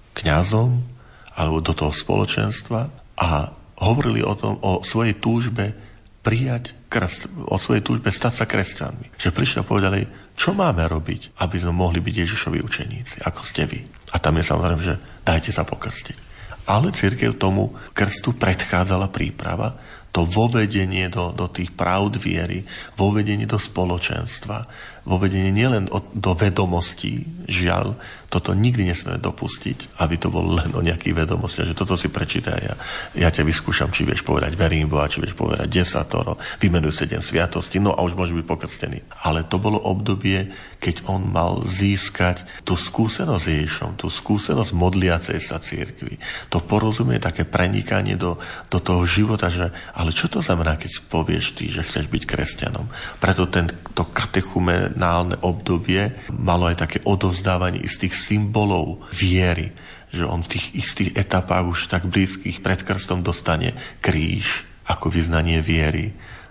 kňazom, alebo do toho spoločenstva a hovorili o tom, o svojej túžbe prijať krst, o svojej túžbe stať sa kresťanmi. Že prišli a povedali, čo máme robiť, aby sme mohli byť Ježišovi učeníci, ako ste vy. A tam je samozrejme, že dajte sa pokrstiť. Ale cirkev tomu krstu predchádzala príprava, to vovedenie do, do tých pravd viery, vovedenie do spoločenstva, vovedenie nielen do vedomostí, žiaľ, toto nikdy nesmieme dopustiť, aby to bolo len o nejakých vedomostiach, že toto si prečítaj, ja, ja ťa vyskúšam, či vieš povedať verím Boha, či vieš povedať desatoro, vymenuj sedem sviatostí, no a už môže byť pokrstený. Ale to bolo obdobie, keď on mal získať tú skúsenosť s Ježišom, tú skúsenosť modliacej sa cirkvi, to porozumie, také prenikanie do, do toho života, že ale čo to znamená, keď povieš ty, že chceš byť kresťanom? Preto tento katechumenálne obdobie malo aj také odovzdávanie istých symbolov viery, že on v tých istých etapách už tak blízkych pred krstom dostane kríž ako vyznanie viery,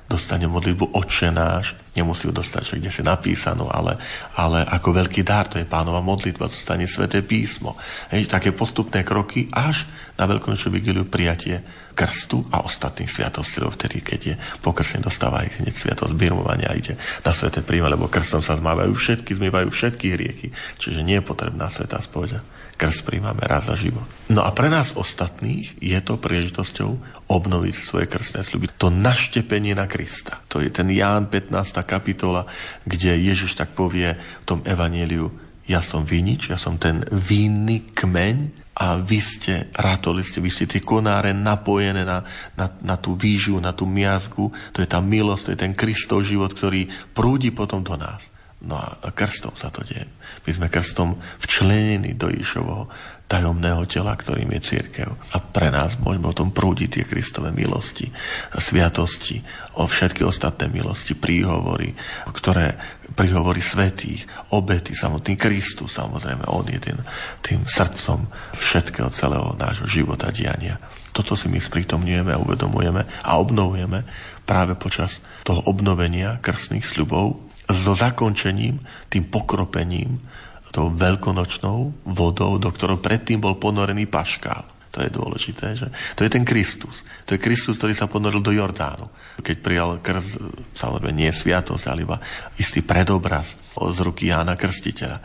dostane modlitbu Otče náš, nemusí ju dostať, že kde si napísanú, ale, ale ako veľký dar, to je Pánova modlitba, dostane Sväté písmo. Hej, také postupné kroky až na veľkonočnú vigíliu prijatie krstu a ostatných sviatostí, vtedy, keď je pokrstený, dostáva ich hneď sviatosť birmovania a ide na sväté príjme, lebo krstom sa zmávajú všetky, zmývajú všetky hriechy, čiže nie je potrebná svätá spoveď. Krst príjmame raz za život. No a pre nás ostatných je to príležitosťou obnoviť svoje krstné sľuby. To naštepenie na Krista. To je ten Ján pätnásta kapitola, kde Ježiš tak povie v tom evanjeliu: ja som vinič, ja som ten vinný kmeň a vy ste ratolisti, vy ste tie konáre napojené na, na, na tú výživu, na tú miazgu. To je tá milosť, to je ten Kristov život, ktorý prúdi potom do nás. No a krstom sa to deje. My sme krstom včlenení do Ježišovho tajomného tela, ktorým je cirkev. A pre nás môžeme o tom prúdiť tie Kristové milosti, sviatosti, o všetky ostatné milosti, príhovory, ktoré príhovory svätých, obety, samotný Kristus, samozrejme, on je tým, tým srdcom všetkého celého nášho života, diania. Toto si my sprítomňujeme a uvedomujeme a obnovujeme práve počas toho obnovenia krstných sľubov, so zakončením, tým pokropením, tou veľkonočnou vodou, do ktorou predtým bol ponorený paškál. To je dôležité, že? To je ten Kristus. To je Kristus, ktorý sa ponoril do Jordánu. Keď prijal krst, samozrejme nie sviatosť, ale iba istý predobraz z ruky Jána Krstiteľa.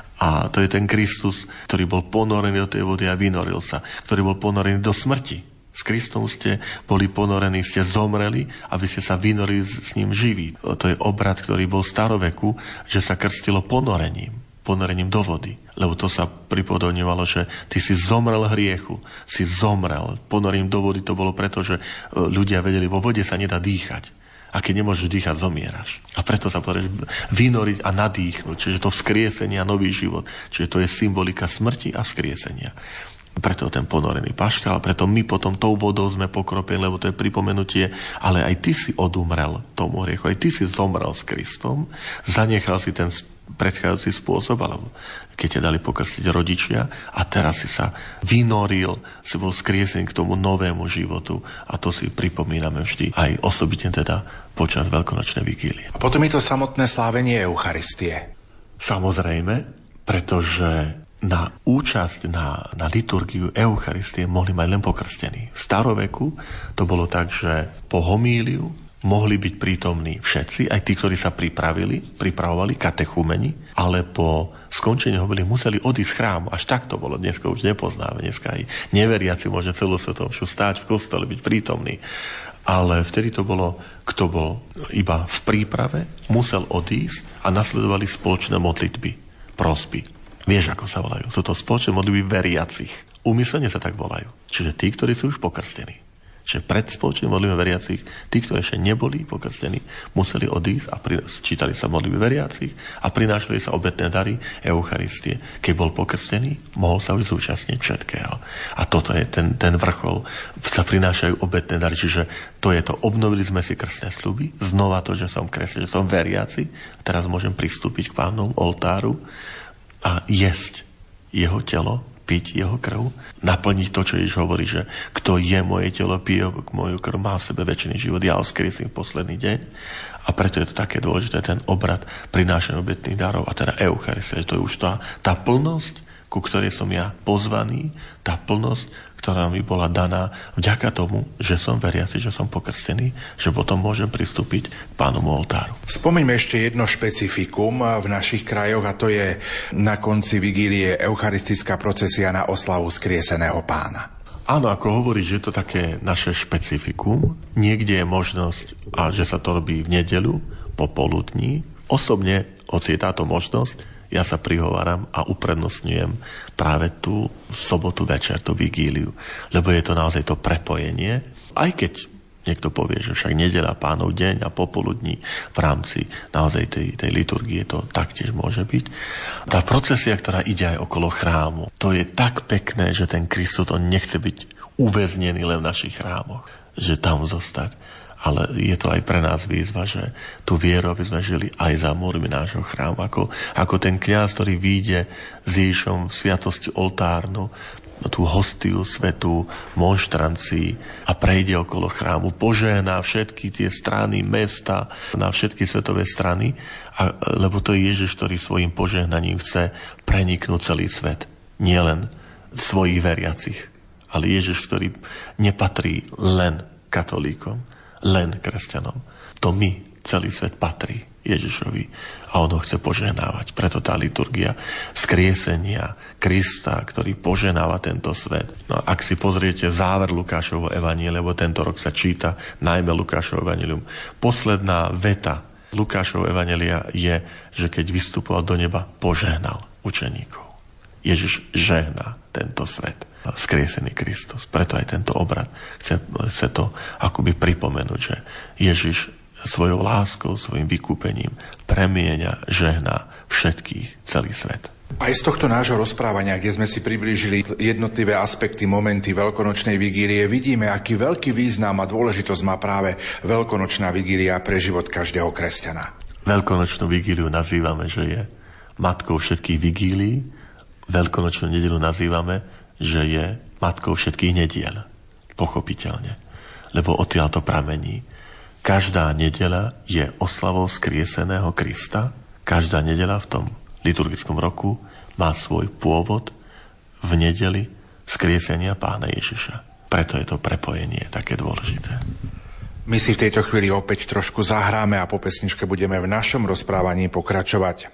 A to je ten Kristus, ktorý bol ponorený do tej vody a vynoril sa, ktorý bol ponorený do smrti. S Kristom ste boli ponorení, ste zomreli a vy ste sa vynorili s ním živí. To je obrad, ktorý bol v staroveku, že sa krstilo ponorením. Ponorením do vody. Lebo to sa pripodobňovalo, že ty si zomrel hriechu. Si zomrel. Ponorením do vody to bolo preto, že ľudia vedeli, vo vode sa nedá dýchať. A keď nemôžeš dýchať, zomieraš. A preto sa povedal, vynoriť a nadýchnuť. Čiže to vzkriesenie a nový život. Čiže to je symbolika smrti a vzkriesenia. Preto ten ponorený paškál, preto my potom tou vodou sme pokropení, lebo to je pripomenutie, ale aj ty si odumrel tomu hriechu, aj ty si zomrel s Kristom, zanechal si ten predchádzajúci spôsob, alebo keď ťa dali pokrstiť rodičia a teraz si sa vynoril, si bol skriesený k tomu novému životu a to si pripomíname vždy, aj osobitne teda počas veľkonočnej vigílie. A potom je to samotné slávenie Eucharistie. Samozrejme, pretože na účasť na, na liturgiu Eucharistie mohli mať len pokrstení. V staroveku to bolo tak, že po homíliu mohli byť prítomní všetci, aj tí, ktorí sa pripravili, pripravovali katechumeni, ale po skončení homílie museli odísť z chrámu. Až tak to bolo. Dneska už nepoznáme. Dneska aj neveriaci môže celú svetovú omšu stáť v kostole, byť prítomný. Ale vtedy to bolo, kto bol iba v príprave, musel odísť a nasledovali spoločné modlitby, prosby. Vieš, ako sa volajú? Sú to spoločné modlitby veriacich. Úmyselne sa tak volajú. Čiže tí, ktorí sú už pokrstení. Čiže pred spoločným modlitbami veriacich, tí, ktorí ešte neboli pokrstení, museli odísť a pri, čítali sa modlitby veriacich a prinášali sa obetné dary Eucharistie. Keď bol pokrstený, mohol sa už zúčastniť všetkého. A toto je ten, ten vrchol. Sa prinášajú obetné dary. Čiže to je to. Obnovili sme si krstné sľuby. Znova to, že som kresťan, že som veriaci. A teraz môžem pristúpiť k Pánovu oltáru a jesť jeho telo, piť jeho krv, naplniť to, čo Ježiš hovorí, že kto je moje telo, pije moju krv, má v sebe večný život, ja oskriesím v posledný deň. A preto je to také dôležité, ten obrad prinášania obetných darov a teda Eucharistia. To je už tá, tá plnosť, ku ktorej som ja pozvaný, tá plnosť, ktorá mi bola daná vďaka tomu, že som veriaci, že som pokrstený, že potom môžem pristúpiť k Pánovu oltáru. Spomeňme ešte jedno špecifikum v našich krajoch a to je na konci vigílie eucharistická procesia na oslavu skrieseného Pána. Áno, ako hovoríš, že je to také naše špecifikum. Niekde je možnosť, a že sa to robí v nedeľu, popoludní. Osobne, hoci je táto možnosť, ja sa prihováram a uprednostňujem práve tú sobotu večer, tú vigíliu, lebo je to naozaj to prepojenie. Aj keď niekto povie, že však nedeľa Pánov deň a popoludní v rámci naozaj tej, tej liturgie to taktiež môže byť. Tá procesia, ktorá ide aj okolo chrámu, to je tak pekné, že ten Kristus on nechce byť uväznený len v našich chrámoch, že tam zostať. Ale je to aj pre nás výzva, že tú vieru, aby sme žili aj za múrmi nášho chrámu. Ako, ako ten kňaz, ktorý vyjde s Ježišom v sviatosti oltárnu, tú hostiu svetú monštrancii a prejde okolo chrámu, požehná všetky tie strany mesta, na všetky svetové strany, a, lebo to je Ježiš, ktorý svojim požehnaním chce preniknúť celý svet. Nie len svojich veriacich, ale Ježiš, ktorý nepatrí len katolíkom, len kresťanom. To my, celý svet patrí Ježišovi a on ho chce požehnávať. Preto tá liturgia skriesenia Krista, ktorý požehnáva tento svet. No, ak si pozriete záver Lukášovho evanjelia, lebo tento rok sa číta najmä Lukášovo evanjelium, posledná veta Lukášovho evanjelia je, že keď vystupoval do neba, požehnal učeníkov. Ježiš žehná tento svet. Skriesený Kristus. Preto aj tento obrad chce, chce to akoby pripomenúť, že Ježiš svojou láskou, svojim vykúpením premieňa, žehná všetkých, celý svet. Aj z tohto nášho rozprávania, kde sme si priblížili jednotlivé aspekty, momenty veľkonočnej vigílie, vidíme, aký veľký význam a dôležitosť má práve veľkonočná vigília pre život každého kresťana. Veľkonočnú vigíliu nazývame, že je matkou všetkých vigílií, veľkonočnú nedeľu nazývame, že je matkou všetkých nediel. Pochopiteľne. Lebo odtiaľ to pramení. Každá nedeľa je oslavou skrieseného Krista. Každá nedeľa v tom liturgickom roku má svoj pôvod v nedeli skriesenia Pána Ježiša. Preto je to prepojenie také dôležité. My si v tejto chvíli opäť trošku zahráme a po pesničke budeme v našom rozprávaní pokračovať.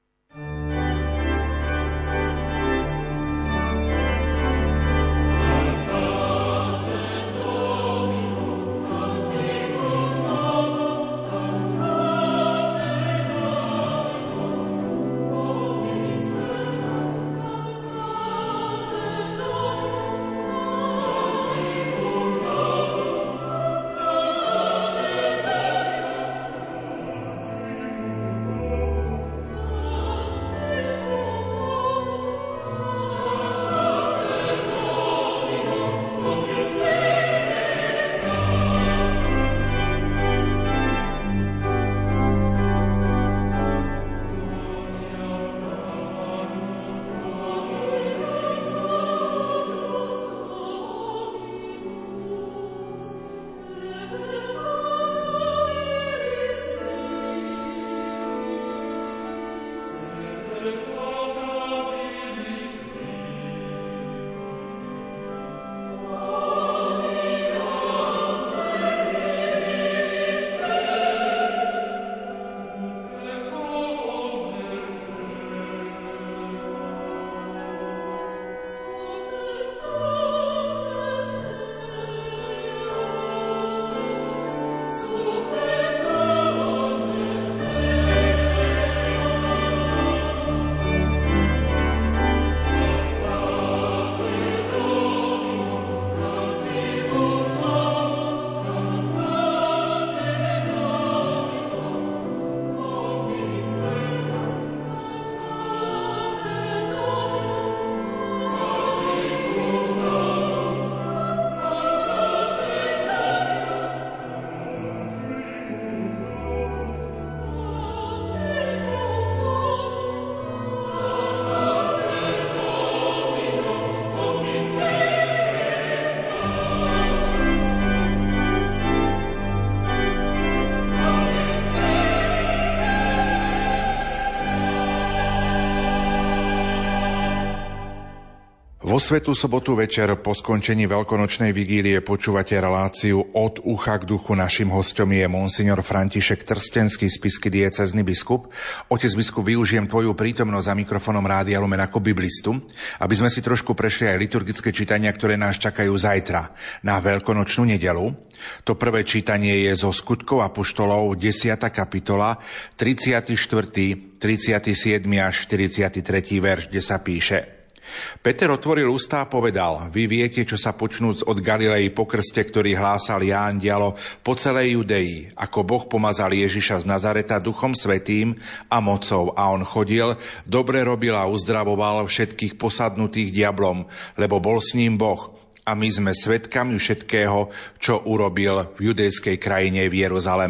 Vo Svätú sobotu večer po skončení veľkonočnej vigílie počúvate reláciu Od ucha k duchu. Naším hostom je monsignor František Trstenský, spišský diecézny biskup. Otec biskup, využijem tvoju prítomnosť za mikrofónom Rádia Lumen ako biblistu, aby sme si trošku prešli aj liturgické čítania, ktoré nás čakajú zajtra na veľkonočnú nedeľu. To prvé čítanie je zo Skutkov apoštolov, desiata kapitola, tridsiaty štvrtý, tridsiaty siedmy až štyridsiaty tretí verš, kde sa píše: Peter otvoril ústa a povedal: Vy viete, čo sa počnúc od Galilei po krste, ktorý hlásal Ján, dialo po celej Judei, ako Boh pomazal Ježiša z Nazareta duchom svätým a mocou, a on chodil, dobre robil a uzdravoval všetkých posadnutých diablom, lebo bol s ním Boh. A my sme svedkami všetkého, čo urobil v judejskej krajine v Jeruzaleme.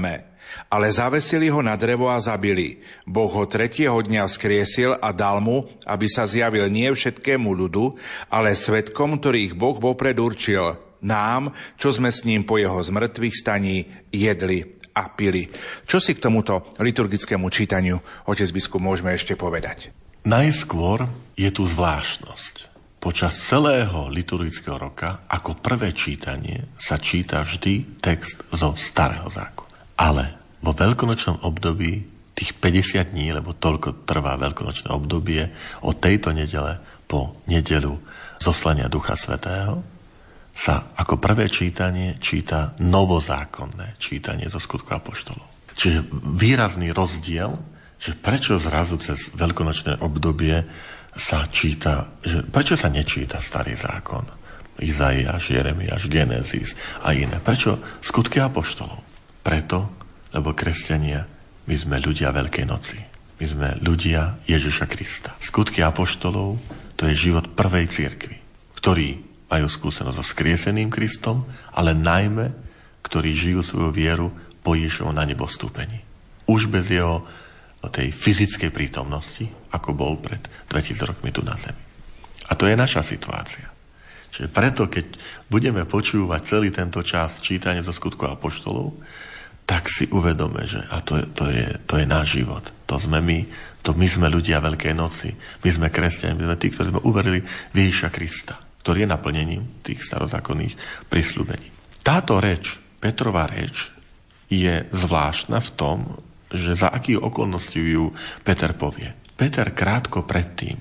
Ale zavesili ho na drevo a zabili. Boh ho tretieho dňa vzkriesil a dal mu, aby sa zjavil nie všetkému ľudu, ale svedkom, ktorých Boh vopred určil, nám, čo sme s ním po jeho zmrtvých staní jedli a pili. Čo si k tomuto liturgickému čítaniu, otec biskup, môžeme ešte povedať? Najskôr je tu zvláštnosť. Počas celého liturgického roka ako prvé čítanie sa číta vždy text zo Starého zákona. Ale vo veľkonočnom období tých päťdesiat dní, lebo toľko trvá veľkonočné obdobie, od tejto nedele po nedeľu zoslania Ducha Svätého, sa ako prvé čítanie číta novozákonné čítanie zo Skutkov apoštolov. Čiže výrazný rozdiel, že prečo zrazu cez veľkonočné obdobie sa číta, že prečo sa nečíta Starý zákon, Izaiáš, Jeremiáš, Genézis a iné. Prečo Skutky apoštolov? Preto, lebo kresťania, my sme ľudia Veľkej noci. My sme ľudia Ježiša Krista. Skutky apoštolov, to je život prvej cirkvi, ktorí majú skúsenosť so skrieseným Kristom, ale najmä, ktorí žijú svoju vieru po Ježišovom na nebo vstúpení. Už bez jeho tej fyzickej prítomnosti, ako bol pred dvetisíc rokmi tu na zemi. A to je naša situácia. Čiže preto, keď budeme počúvať celý tento čas čítania zo Skutkov apoštolov, tak si uvedome, že a to, to, je, to je náš život. To sme my, to my sme ľudia Veľkej noci. My sme kresťania, my sme tí, ktorí sme uverili v Ježiša Krista, ktorý je naplnením tých starozákonných prisľúbení. Táto reč, Petrova reč, je zvláštna v tom, že za akých okolností ju Peter povie. Peter krátko predtým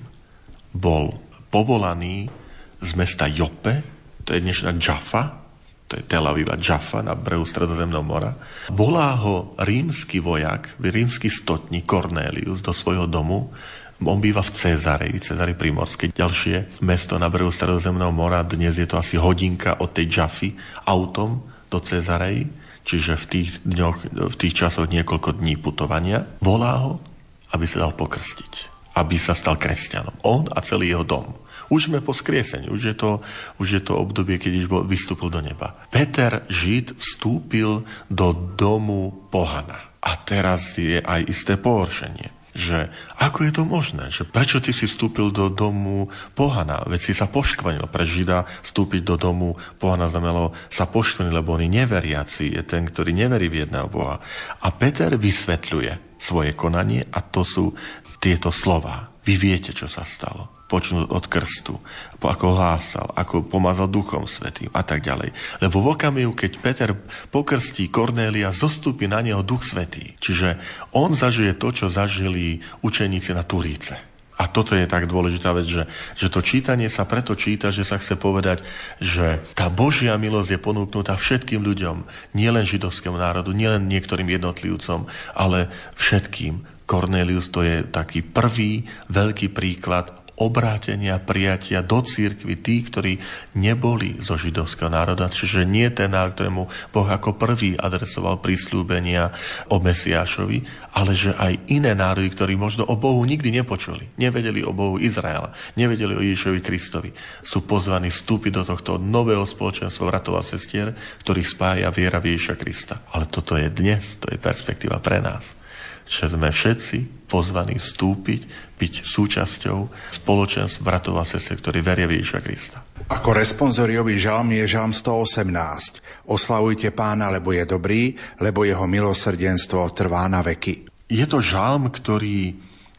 bol povolaný z mesta Jope, to je dnešná Jaffa, to je Tel Aviv a Jaffa na brehu Stredozemného mora. Volá ho rímsky vojak, rímsky stotník Cornelius do svojho domu. On býva v Cezareji, Cezareji Primorskej. Ďalšie mesto na brehu Stredozemného mora, dnes je to asi hodinka od tej Jaffy autom do Cezareji. Čiže v tých dňoch, v tých časoch niekoľko dní putovania, volá ho, aby sa dal pokrstiť, aby sa stal kresťanom. On a celý jeho dom. Už sme po skriesení, už je to, už je to obdobie, keď Ježiš vystúpil do neba. Peter, Žid, vstúpil do domu pohana. A teraz je aj isté pohoršenie. Že ako je to možné? Že prečo ty si vstúpil do domu pohana? Veď si sa poškvrnil. Pre Žida vstúpiť do domu pohana znamenalo sa poškvrniť, lebo on je neveriaci, je ten, ktorý neverí v jedného Boha. A Peter vysvetľuje svoje konanie a to sú tieto slová. Vy viete, čo sa stalo. Počnúť od krstu, ako hlásal, ako pomazal Duchom Svätým a tak ďalej. Lebo v okamihu, keď Peter pokrstí Kornélia, zostúpi na neho Duch Svätý. Čiže on zažije to, čo zažili učeníci na Turíce. A toto je tak dôležitá vec, že, že to čítanie sa preto číta, že sa chce povedať, že tá Božia milosť je ponúknutá všetkým ľuďom, nielen židovskému národu, nielen niektorým jednotlivcom, ale všetkým. Kornélius to je taký prvý veľký príklad obrátenia, prijatia do cirkvi tí, ktorí neboli zo židovského národa, čiže nie ten národ, ktorému Boh ako prvý adresoval prísľúbenia o Mesiášovi, ale že aj iné národy, ktorí možno o Bohu nikdy nepočuli, nevedeli o Bohu Izraela, nevedeli o Ježišovi Kristovi, sú pozvaní vstúpiť do tohto nového spoločenstva bratov a sestier, ktorých spája viera v Ježiša Krista. Ale toto je dnes, to je perspektíva pre nás. Že sme všetci pozvaní vstúpiť, byť súčasťou spoločenstv bratov a sestier, ktorí veria v Ježiša Krista. Ako responsoriový žalm je žalm sto osemnásť. Oslavujte Pána, lebo je dobrý, lebo jeho milosrdenstvo trvá na veky. Je to žalm, ktorý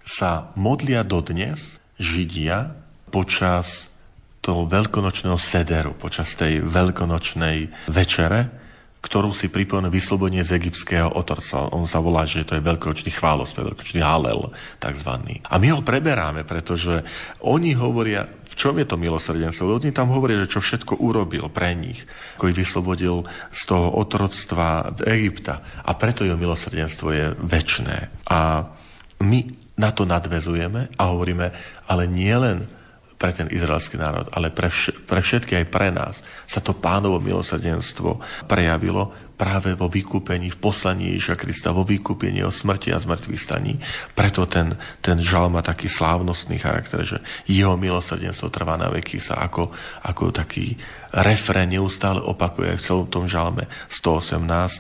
sa modlia dodnes Židia počas toho veľkonočného sederu, počas tej veľkonočnej večere, ktorú si pripomína vyslobodenie z egyptského otroctva. On sa volá, že to je veľkonočný chválospev, veľkonočný halel, takzvaný. A my ho preberáme, pretože oni hovoria, v čom je to milosrdenstvo? Oni tam hovoria, že čo všetko urobil pre nich, ako ich vyslobodil z toho otroctva v Egypta. A preto jeho milosrdenstvo je večné. A my na to nadväzujeme a hovoríme, ale nie len pre ten izraelský národ, ale pre, vš- pre všetky aj pre nás sa to Pánovo milosrdenstvo prejavilo práve vo vykúpení, v poslaní Ježiša Krista, vo vykúpení o smrti a zmrtvých staní. Preto ten, ten žalm má taký slávnostný charakter, že jeho milosrdenstvo trvá na veky, sa ako, ako taký refrén neustále opakuje v celom tom žalme sto osemnásť,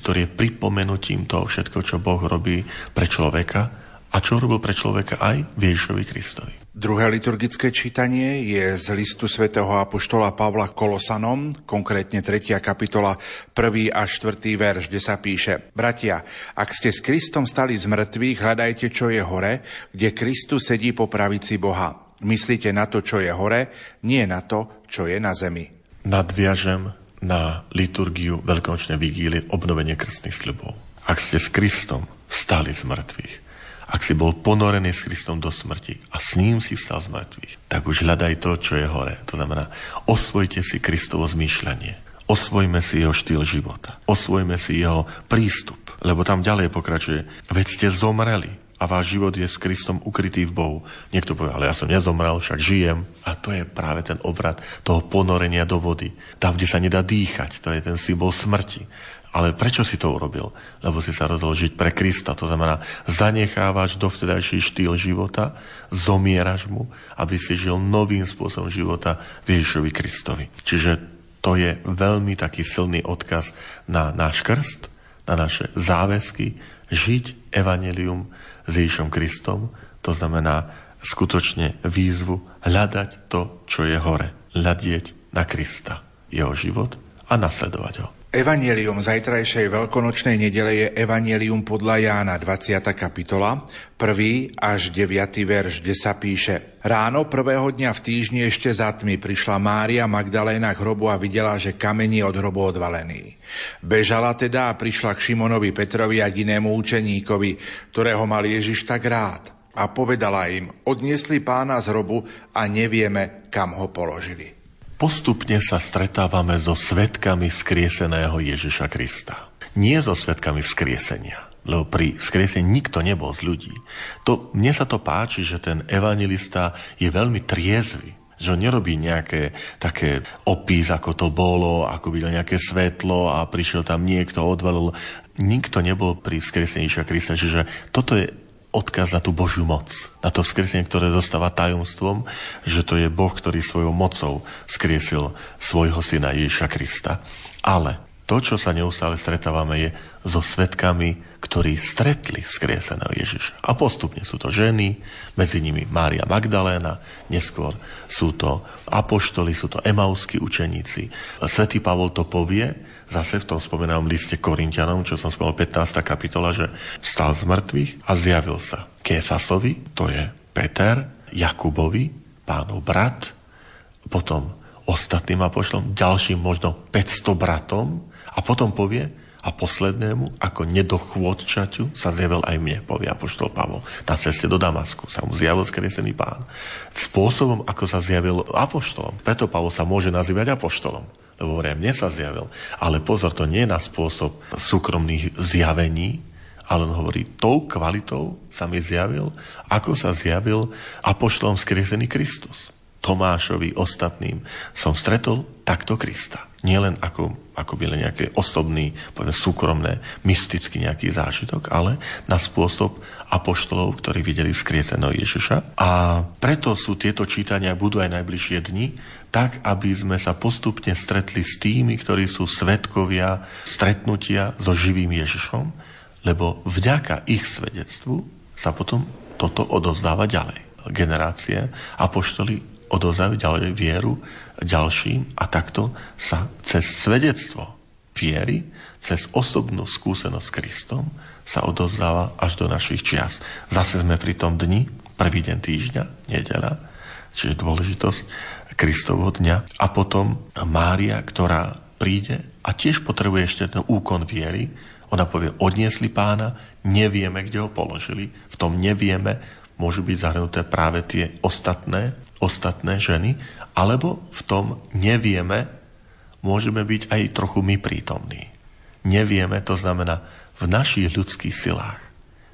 ktorý je pripomenutím toho všetko, čo Boh robí pre človeka a čo robil pre človeka aj Ježišovi Kristovi. Druhé liturgické čítanie je z listu svätého apoštola Pavla Kolosanom, konkrétne tretia kapitola, prvý až štvrtý verš, kde sa píše: Bratia, ak ste s Kristom stali z mŕtvych, hľadajte, čo je hore, kde Kristus sedí po pravici Boha. Myslíte na to, čo je hore, nie na to, čo je na zemi. Nadviažem na liturgiu veľkonočnej vigílie obnovenie krstných sľubov. Ak ste s Kristom stali z mŕtvych, ak si bol ponorený s Kristom do smrti a s ním si stal z mŕtvych, tak už hľadaj to, čo je hore. To znamená, osvojte si Kristovo zmýšľanie, osvojme si jeho štýl života, osvojme si jeho prístup, lebo tam ďalej pokračuje: veď ste zomreli a váš život je s Kristom ukrytý v Bohu. Niekto povie: ale ja som nezomrel, však žijem. A to je práve ten obrad toho ponorenia do vody. Tam, kde sa nedá dýchať, to je ten symbol smrti. Ale prečo si to urobil? Lebo si sa rozhodol žiť pre Krista. To znamená, zanechávaš dovtedajší štýl života, zomieraš mu, aby si žil novým spôsobom života Ježišovi Kristovi. Čiže to je veľmi taký silný odkaz na náš krst, na naše záväzky, žiť evanjelium s Ježišom Kristom. To znamená skutočne výzvu hľadať to, čo je hore. Hľadieť na Krista, jeho život a nasledovať ho. Evanjelium zajtrajšej veľkonočnej nedele je Evanjelium podľa Jána, dvadsiata kapitola, prvý až deviaty verš, kde sa píše: Ráno prvého dňa v týždni ešte za tmy prišla Mária Magdaléna k hrobu a videla, že kameň je od hrobu odvalený. Bežala teda a prišla k Šimonovi Petrovi a k inému učeníkovi, ktorého mal Ježiš tak rád. A povedala im: odniesli pána z hrobu a nevieme, kam ho položili. Postupne sa stretávame so svedkami vzkrieseného Ježiša Krista. Nie so svedkami vzkriesenia, lebo pri vzkriesení nikto nebol z ľudí. To, mne sa to páči, že ten evanjelista je veľmi triezvy, že on nerobí nejaké také opis, ako to bolo, ako videl nejaké svetlo a prišiel tam niekto, odvalil. Nikto nebol pri vzkriesení Ježiša Krista, čiže toto je odkaz na tú Božiu moc, na to vzkriesenie, ktoré dostáva tajomstvom, že to je Boh, ktorý svojou mocou vzkriesil svojho syna Ježiša Krista. Ale to, čo sa neustále stretávame, je so svedkami, ktorí stretli vzkrieseného Ježiša. A postupne sú to ženy, medzi nimi Mária Magdaléna, neskôr sú to apoštoli, sú to emauskí učeníci. Svätý Pavol to povie zase v tom spomínanom liste Korinťanom, čo som spomínal, pätnásta kapitola, že stal z mŕtvych a zjavil sa Kéfasovi, to je Peter, Jakubovi, Pánov brat, potom ostatným apoštolom, ďalším možno päťsto bratom a potom povie: a poslednému, ako nedochôdčaťu, sa zjavil aj mne, povie apoštol Pavol. Na ceste do Damasku sa mu zjavil skriesený Pán. Spôsobom, ako sa zjavil apoštolom. Preto Pavol sa môže nazývať apoštolom. Lebo hovoria, mne sa zjavil. Ale pozor, to nie je na spôsob súkromných zjavení, ale on hovorí, tou kvalitou sa mi zjavil, ako sa zjavil apoštolom skriesený Kristus. Tomášovi, ostatným som stretol takto Krista. Nie len ako, ako byli nejaké osobný, povedzme súkromné, mystický nejaký zážitok, ale na spôsob apoštolov, ktorí videli vzkrieseného Ježiša. A preto sú tieto čítania, budú aj najbližšie dni, tak, aby sme sa postupne stretli s tými, ktorí sú svedkovia stretnutia so živým Ježišom, lebo vďaka ich svedectvu sa potom toto odovzdáva ďalej. Generácie apoštoli odovzdajú ďalej vieru ďalším a takto sa cez svedectvo viery, cez osobnú skúsenosť s Kristom sa odovzdáva až do našich čias. Zase sme pri tom dni, prvý deň týždňa, nedeľa, čiže dôležitosť Kristovho dňa. A potom Mária, ktorá príde a tiež potrebuje ešte ten úkon viery. Ona povie, odniesli pána, nevieme, kde ho položili. V tom nevieme môžu byť zahrnuté práve tie ostatné ostatné ženy, alebo v tom nevieme, môžeme byť aj trochu my prítomní. Nevieme, to znamená, v našich ľudských silách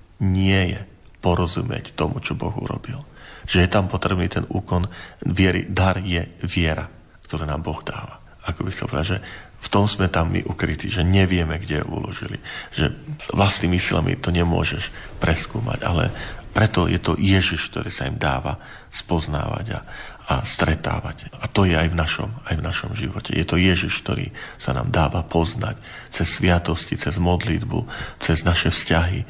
nie je porozumieť tomu, čo Boh urobil. Že je tam potrebný ten úkon viery. Dar je viera, ktorú nám Boh dáva. Ako by chcel povedať, že v tom sme tam my ukrytí, že nevieme, kde ju uložili. Že vlastnými silami to nemôžeš preskúmať, ale preto je to Ježiš, ktorý sa im dáva spoznávať a, a stretávať. A to je aj v našom, aj v našom živote. Je to Ježiš, ktorý sa nám dáva poznať cez sviatosti, cez modlitbu, cez naše vzťahy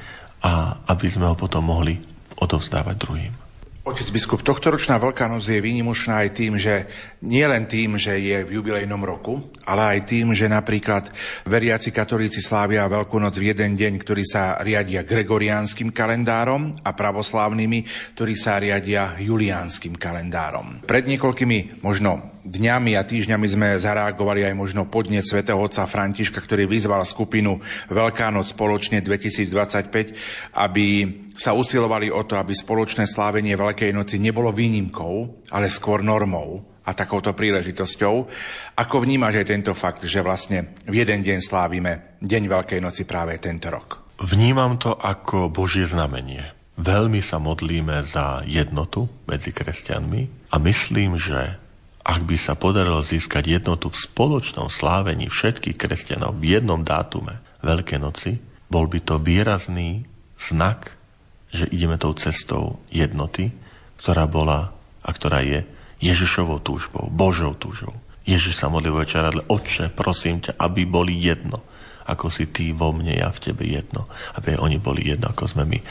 a aby sme ho potom mohli odovzdávať druhým. Otec biskup, tohtoročná Veľká noc je výnimočná aj tým, že nie len tým, že je v jubilejnom roku, ale aj tým, že napríklad veriaci katolíci slávia Veľkú noc v jeden deň, ktorý sa riadia gregoriánskym kalendárom a pravoslávnymi, ktorí sa riadia juliánskym kalendárom. Pred niekoľkými možno dňami a týždňami sme zareagovali aj možno podnet svätého otca Františka, ktorý vyzval skupinu Veľká noc spoločne dvetisícdvadsaťpäť, aby sa usilovali o to, aby spoločné slávenie Veľkej noci nebolo výnimkou, ale skôr normou a takouto príležitosťou. Ako vnímaš aj tento fakt, že vlastne v jeden deň slávime Deň Veľkej noci práve tento rok? Vnímam to ako Božie znamenie. Veľmi sa modlíme za jednotu medzi kresťanmi a myslím, že ak by sa podarilo získať jednotu v spoločnom slávení všetkých kresťanov v jednom dátume Veľkej noci, bol by to výrazný znak, že ideme tou cestou jednoty, ktorá bola a ktorá je Ježišovou túžbou, Božou túžbou. Ježiš sa modlil vo večeradle: Otče, prosím ťa, aby boli jedno, ako si ty vo mne, ja v tebe jedno, aby oni boli jedno, ako sme my.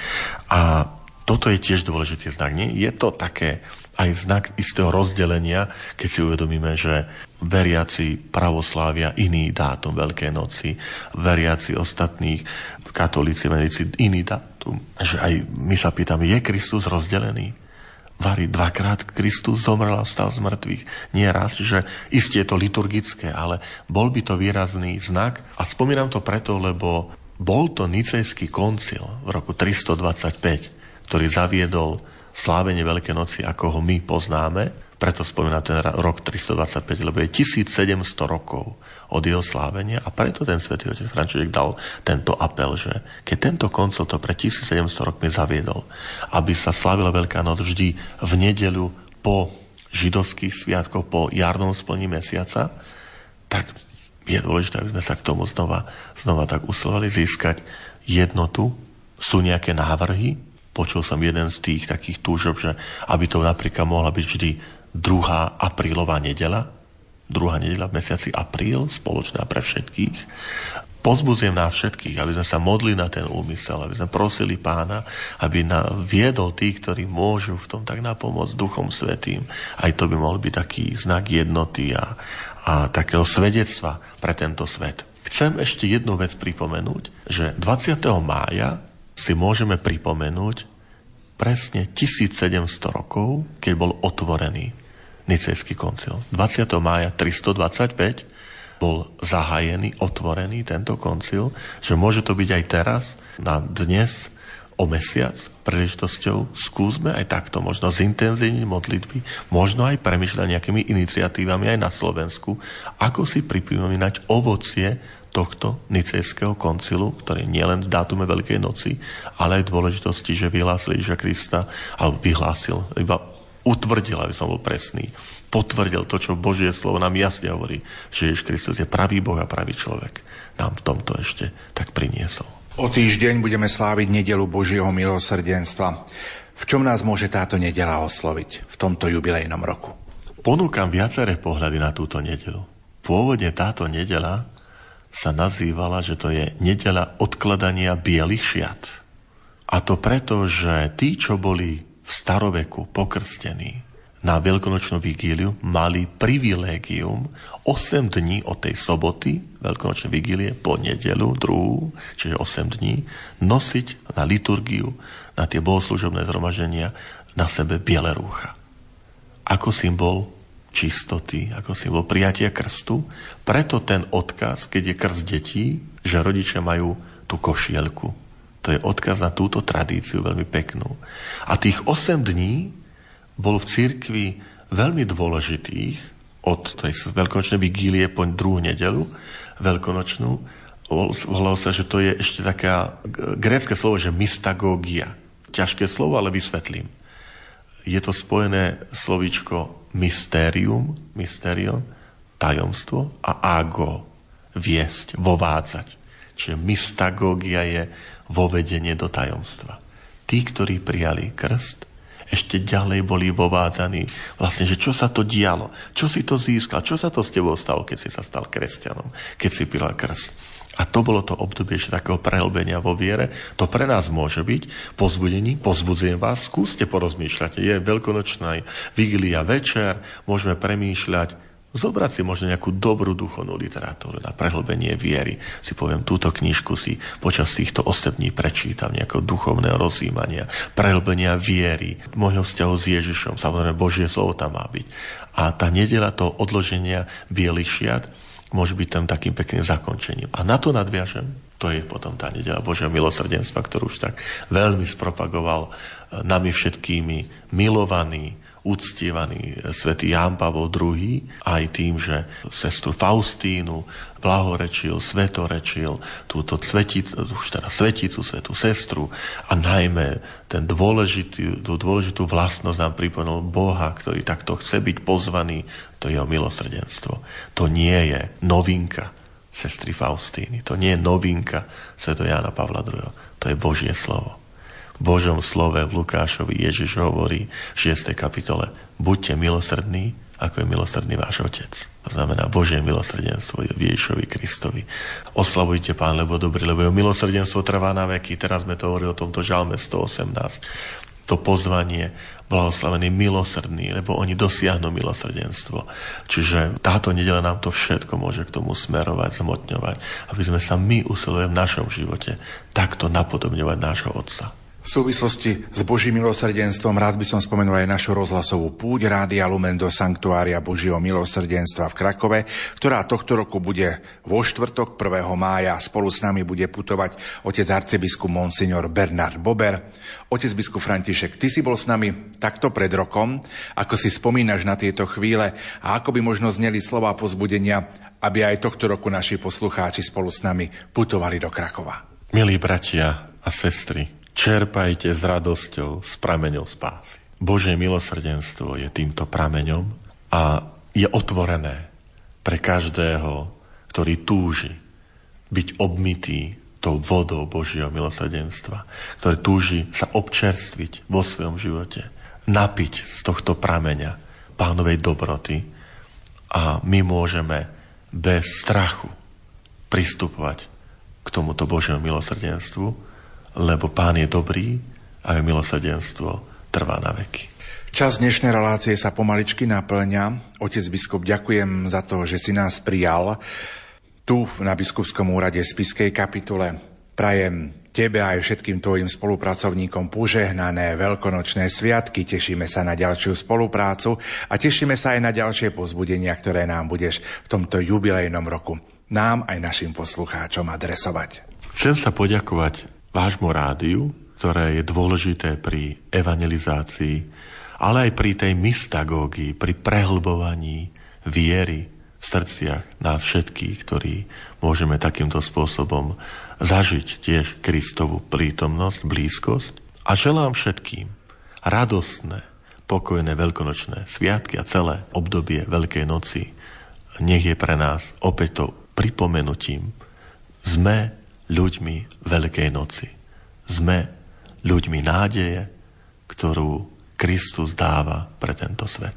A toto je tiež dôležitý znak. Nie? Je to také aj znak istého rozdelenia, keď si uvedomíme, že veriaci pravoslávia iný dátum Veľkej noci, veriaci ostatných katolíci, veriaci iný dátum. Že aj my sa pýtame, je Kristus rozdelený? Vari, dvakrát Kristus zomrel a vstal z mŕtvych. Nie raz, že isté je to liturgické, ale bol by to výrazný znak. A spomínam to preto, lebo bol to Nicejský koncil v roku tristodvadsaťpäť, ktorý zaviedol slávenie Veľkej noci, ako ho my poznáme. Preto spomínam ten rok tristodvadsaťpäť, lebo je tisícsedemsto rokov od jeho slávenia a preto ten svätý otec František dal tento apel, že keď tento koncil to pre tisícsedemsto rokmi zaviedol, aby sa slávila Veľká noc vždy v nedeľu po židovských sviatkoch, po jarnom splní mesiaca, tak je dôležité, aby sme sa k tomu znova, znova tak usilovali získať jednotu. Sú nejaké návrhy? Počul som jeden z tých takých túžob, že aby to napríklad mohla byť vždy druhá aprílová nedeľa, druhá nedeľa v mesiaci apríl, spoločná pre všetkých. Pozbudzujem nás všetkých, aby sme sa modli na ten úmysel, aby sme prosili Pána, aby na, viedol tých, ktorí môžu v tom tak napomôcť Duchom Svätým. Aj to by mohol byť taký znak jednoty a, a takého svedectva pre tento svet. Chcem ešte jednu vec pripomenúť, že dvadsiateho mája si môžeme pripomenúť presne tisícsedemsto rokov, keď bol otvorený Nicejský koncil. dvadsiateho mája tristodvadsaťpäť bol zahájený, otvorený tento koncil, že môže to byť aj teraz, na dnes, o mesiac, príležitosťou skúsme aj takto možno zintenzívniť modlitby, možno aj premýšľať nejakými iniciatívami aj na Slovensku, ako si pripomínať ovocie tohto Nicejského koncilu, ktorý nie len v dátume Veľkej noci, ale aj v dôležitosti, že vyhlásil Ježiša Krista, alebo vyhlásil, iba utvrdil, aby som bol presný, potvrdil to, čo Božie slovo nám jasne hovorí, že Ježiš Kristus je pravý Boh a pravý človek. Nám v tomto ešte tak priniesol. O týždeň budeme sláviť nedeľu Božieho milosrdenstva. V čom nás môže táto nedeľa osloviť v tomto jubilejnom roku? Ponúkam viaceré pohľady na túto nedeľu. Pôvodne táto nedeľa sa nazývala, že to je nedeľa odkladania bielých šiat. A to preto, že tí, čo boli v staroveku pokrstení na veľkonočnú vigíliu, mali privilégium osem dní od tej soboty veľkonočnej vigílie po nedeľu druhú, čiže osem dní, nosiť na liturgiu, na tie bohoslúžobné zhromaždenia na sebe biele rúcha. Ako symbol čistoty, ako symbol prijatia krstu. Preto ten odkaz, keď je krst detí, že rodičia majú tú košielku. To je odkaz na túto tradíciu veľmi peknú. A tých osem dní bol v cirkvi veľmi dôležitých od tej veľkonočnej vigílie po druhú nedeľu veľkonočnú. Volalo sa, že to je ešte taká grécke slovo, že mystagógia. Ťažké slovo, ale vysvetlím. Je to spojené slovíčko mystérium, mystérium, tajomstvo a ago, viesť, vovádzať. Čiže mystagógia je vovedenie do tajomstva. Tí, ktorí prijali krst, ešte ďalej boli vovádzaní. Vlastne, že čo sa to dialo? Čo si to získal? Čo sa to s tebou stalo, keď si sa stal kresťanom? Keď si prijal krst? A to bolo to obdobie ešte takého prehlbenia vo viere. To pre nás môže byť pozbudení. Pozbudzujem vás, skúste porozmýšľať. Je veľkonočná vigília večer, môžeme premýšľať, zobrať si možno nejakú dobrú duchovnú literatúru na prehlbenie viery. Si poviem, túto knižku si počas týchto ostatní prečítam, nejakého duchovného rozjímania, prehlbenia viery, môjho vzťahu s Ježišom. Samozrejme, Božie slovo tam má byť. A tá nedeľa toho odloženia bielých šiat môže byť tam takým pekným zakončením. A na to nadviažem, to je potom tá nedeľa Božieho milosrdenstva, ktorú už tak veľmi spropagoval nami všetkými milovaný, uctievaný svätý Ján Pavol druhý, aj tým, že sestru Faustínu blahorečil, svetorečil, túto sveticu, už teda sveticu, svätú sestru a najmä ten dôležitý, tú dôležitú vlastnosť nám pripomenul Boha, ktorý takto chce byť pozvaný, to jeho milosrdenstvo. To nie je novinka sestry Faustíny, to nie je novinka svätého Jána Pavla druhého. To je Božie slovo. V Božom slove v Lukášovi Ježiš hovorí v šiestej kapitole: buďte milosrdní, ako je milosrdný váš Otec. To znamená, Božie milosrdenstvo je v Ježišovi Kristovi. Oslavujte Pán, lebo dobrý, lebo jeho milosrdenstvo trvá na veky. Teraz sme to hovorili o tomto žalme sto osemnásť. To pozvanie, blahoslavený milosrdný, lebo oni dosiahnu milosrdenstvo. Čiže táto nedeľa nám to všetko môže k tomu smerovať, zmotňovať, aby sme sa my usilovali v našom živote takto napodobňovať nášho Otca. V súvislosti s Božím milosrdenstvom rád by som spomenul aj našu rozhlasovú púť Rádia Lumen do Sanktuária Božieho milosrdenstva v Krakove, ktorá tohto roku bude vo štvrtok prvého mája. Spolu s nami bude putovať otec arcibiskup monsignor Bernard Bober. Otec biskup František, ty si bol s nami takto pred rokom. Ako si spomínaš na tieto chvíle a ako by možno zneli slová povzbudenia, aby aj tohto roku naši poslucháči spolu s nami putovali do Krakova? Milí bratia a sestry, čerpajte s radosťou z prameňov spásy. Božie milosrdenstvo je týmto prameňom a je otvorené pre každého, ktorý túži byť obmytý tou vodou Božieho milosrdenstva, ktorý túži sa občerstviť vo svojom živote, napiť z tohto prameňa Pánovej dobroty a my môžeme bez strachu pristupovať k tomuto Božiemu milosrdenstvu, lebo Pán je dobrý a jeho milosrdenstvo trvá na veky. Čas dnešnej relácie sa pomaličky naplňa. Otec biskup, ďakujem za to, že si nás prijal tu na biskupskom úrade Spišskej kapitule. Prajem tebe aj všetkým tvojim spolupracovníkom požehnané veľkonočné sviatky. Tešíme sa na ďalšiu spoluprácu a tešíme sa aj na ďalšie povzbudenia, ktoré nám budeš v tomto jubilejnom roku nám aj našim poslucháčom adresovať. Chcem sa poďakovať vášmu rádiu, ktoré je dôležité pri evangelizácii, ale aj pri tej mystagógii, pri prehlbovaní viery v srdciach nás všetkých, ktorí môžeme takýmto spôsobom zažiť tiež Kristovu prítomnosť, blízkosť. A želám všetkým radostné, pokojné veľkonočné sviatky a celé obdobie Veľkej noci. Nech je pre nás opäť to pripomenutím. Sme ľuďmi Veľkej noci. Sme ľuďmi nádeje, ktorú Kristus dáva pre tento svet.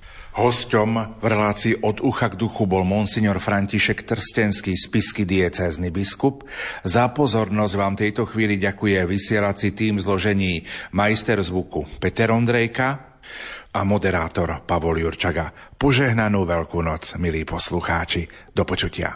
Hosťom v relácii Od ucha k duchu bol monsignor František Trstenský, spišský diecézny biskup. Za pozornosť vám tejto chvíli ďakuje vysielací tým zložení majster zvuku Peter Ondrejka a moderátor Pavol Jurčaga. Požehnanú Veľkú noc, milí poslucháči. Do počutia.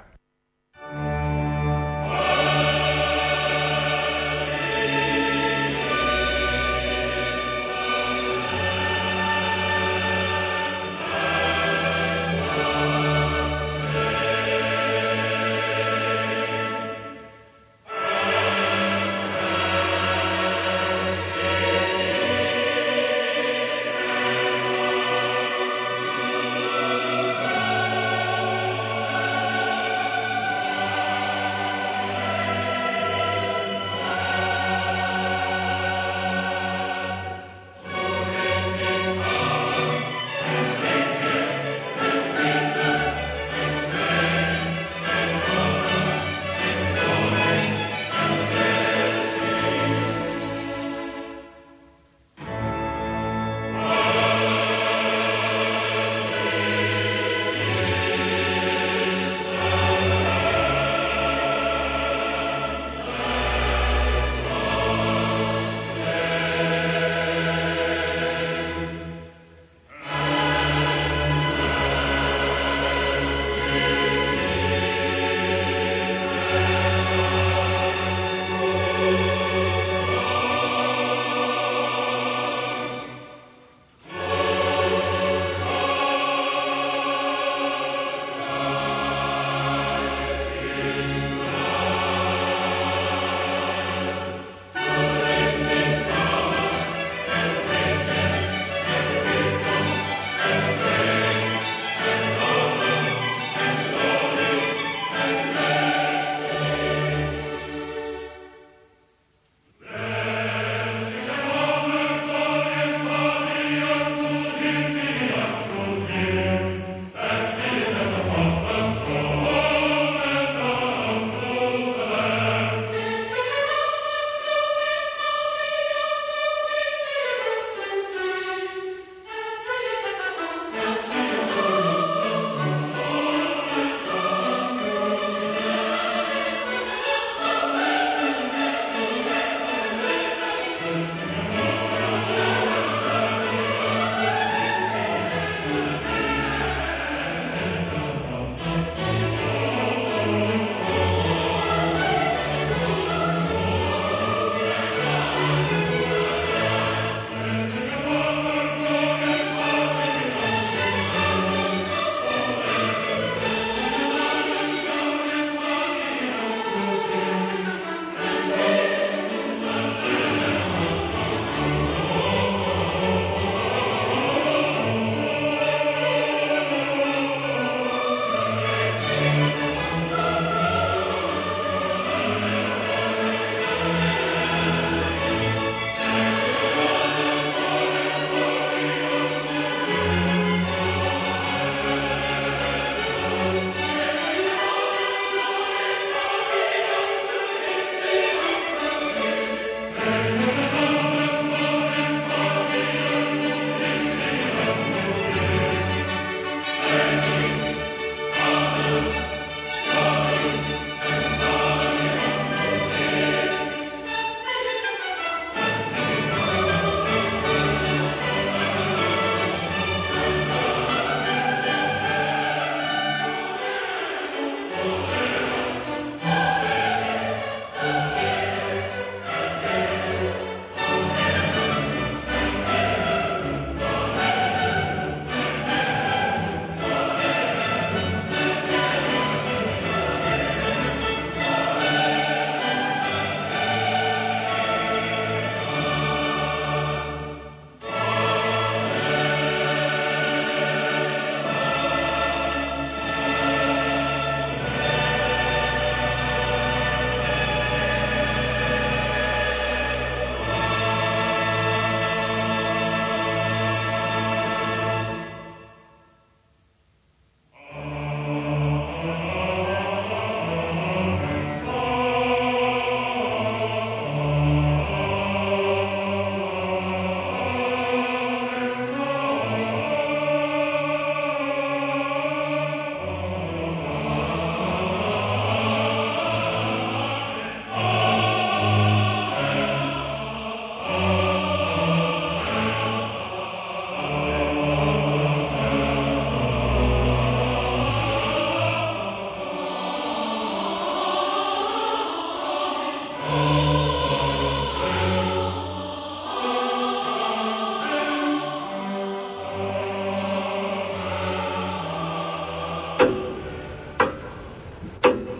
Oh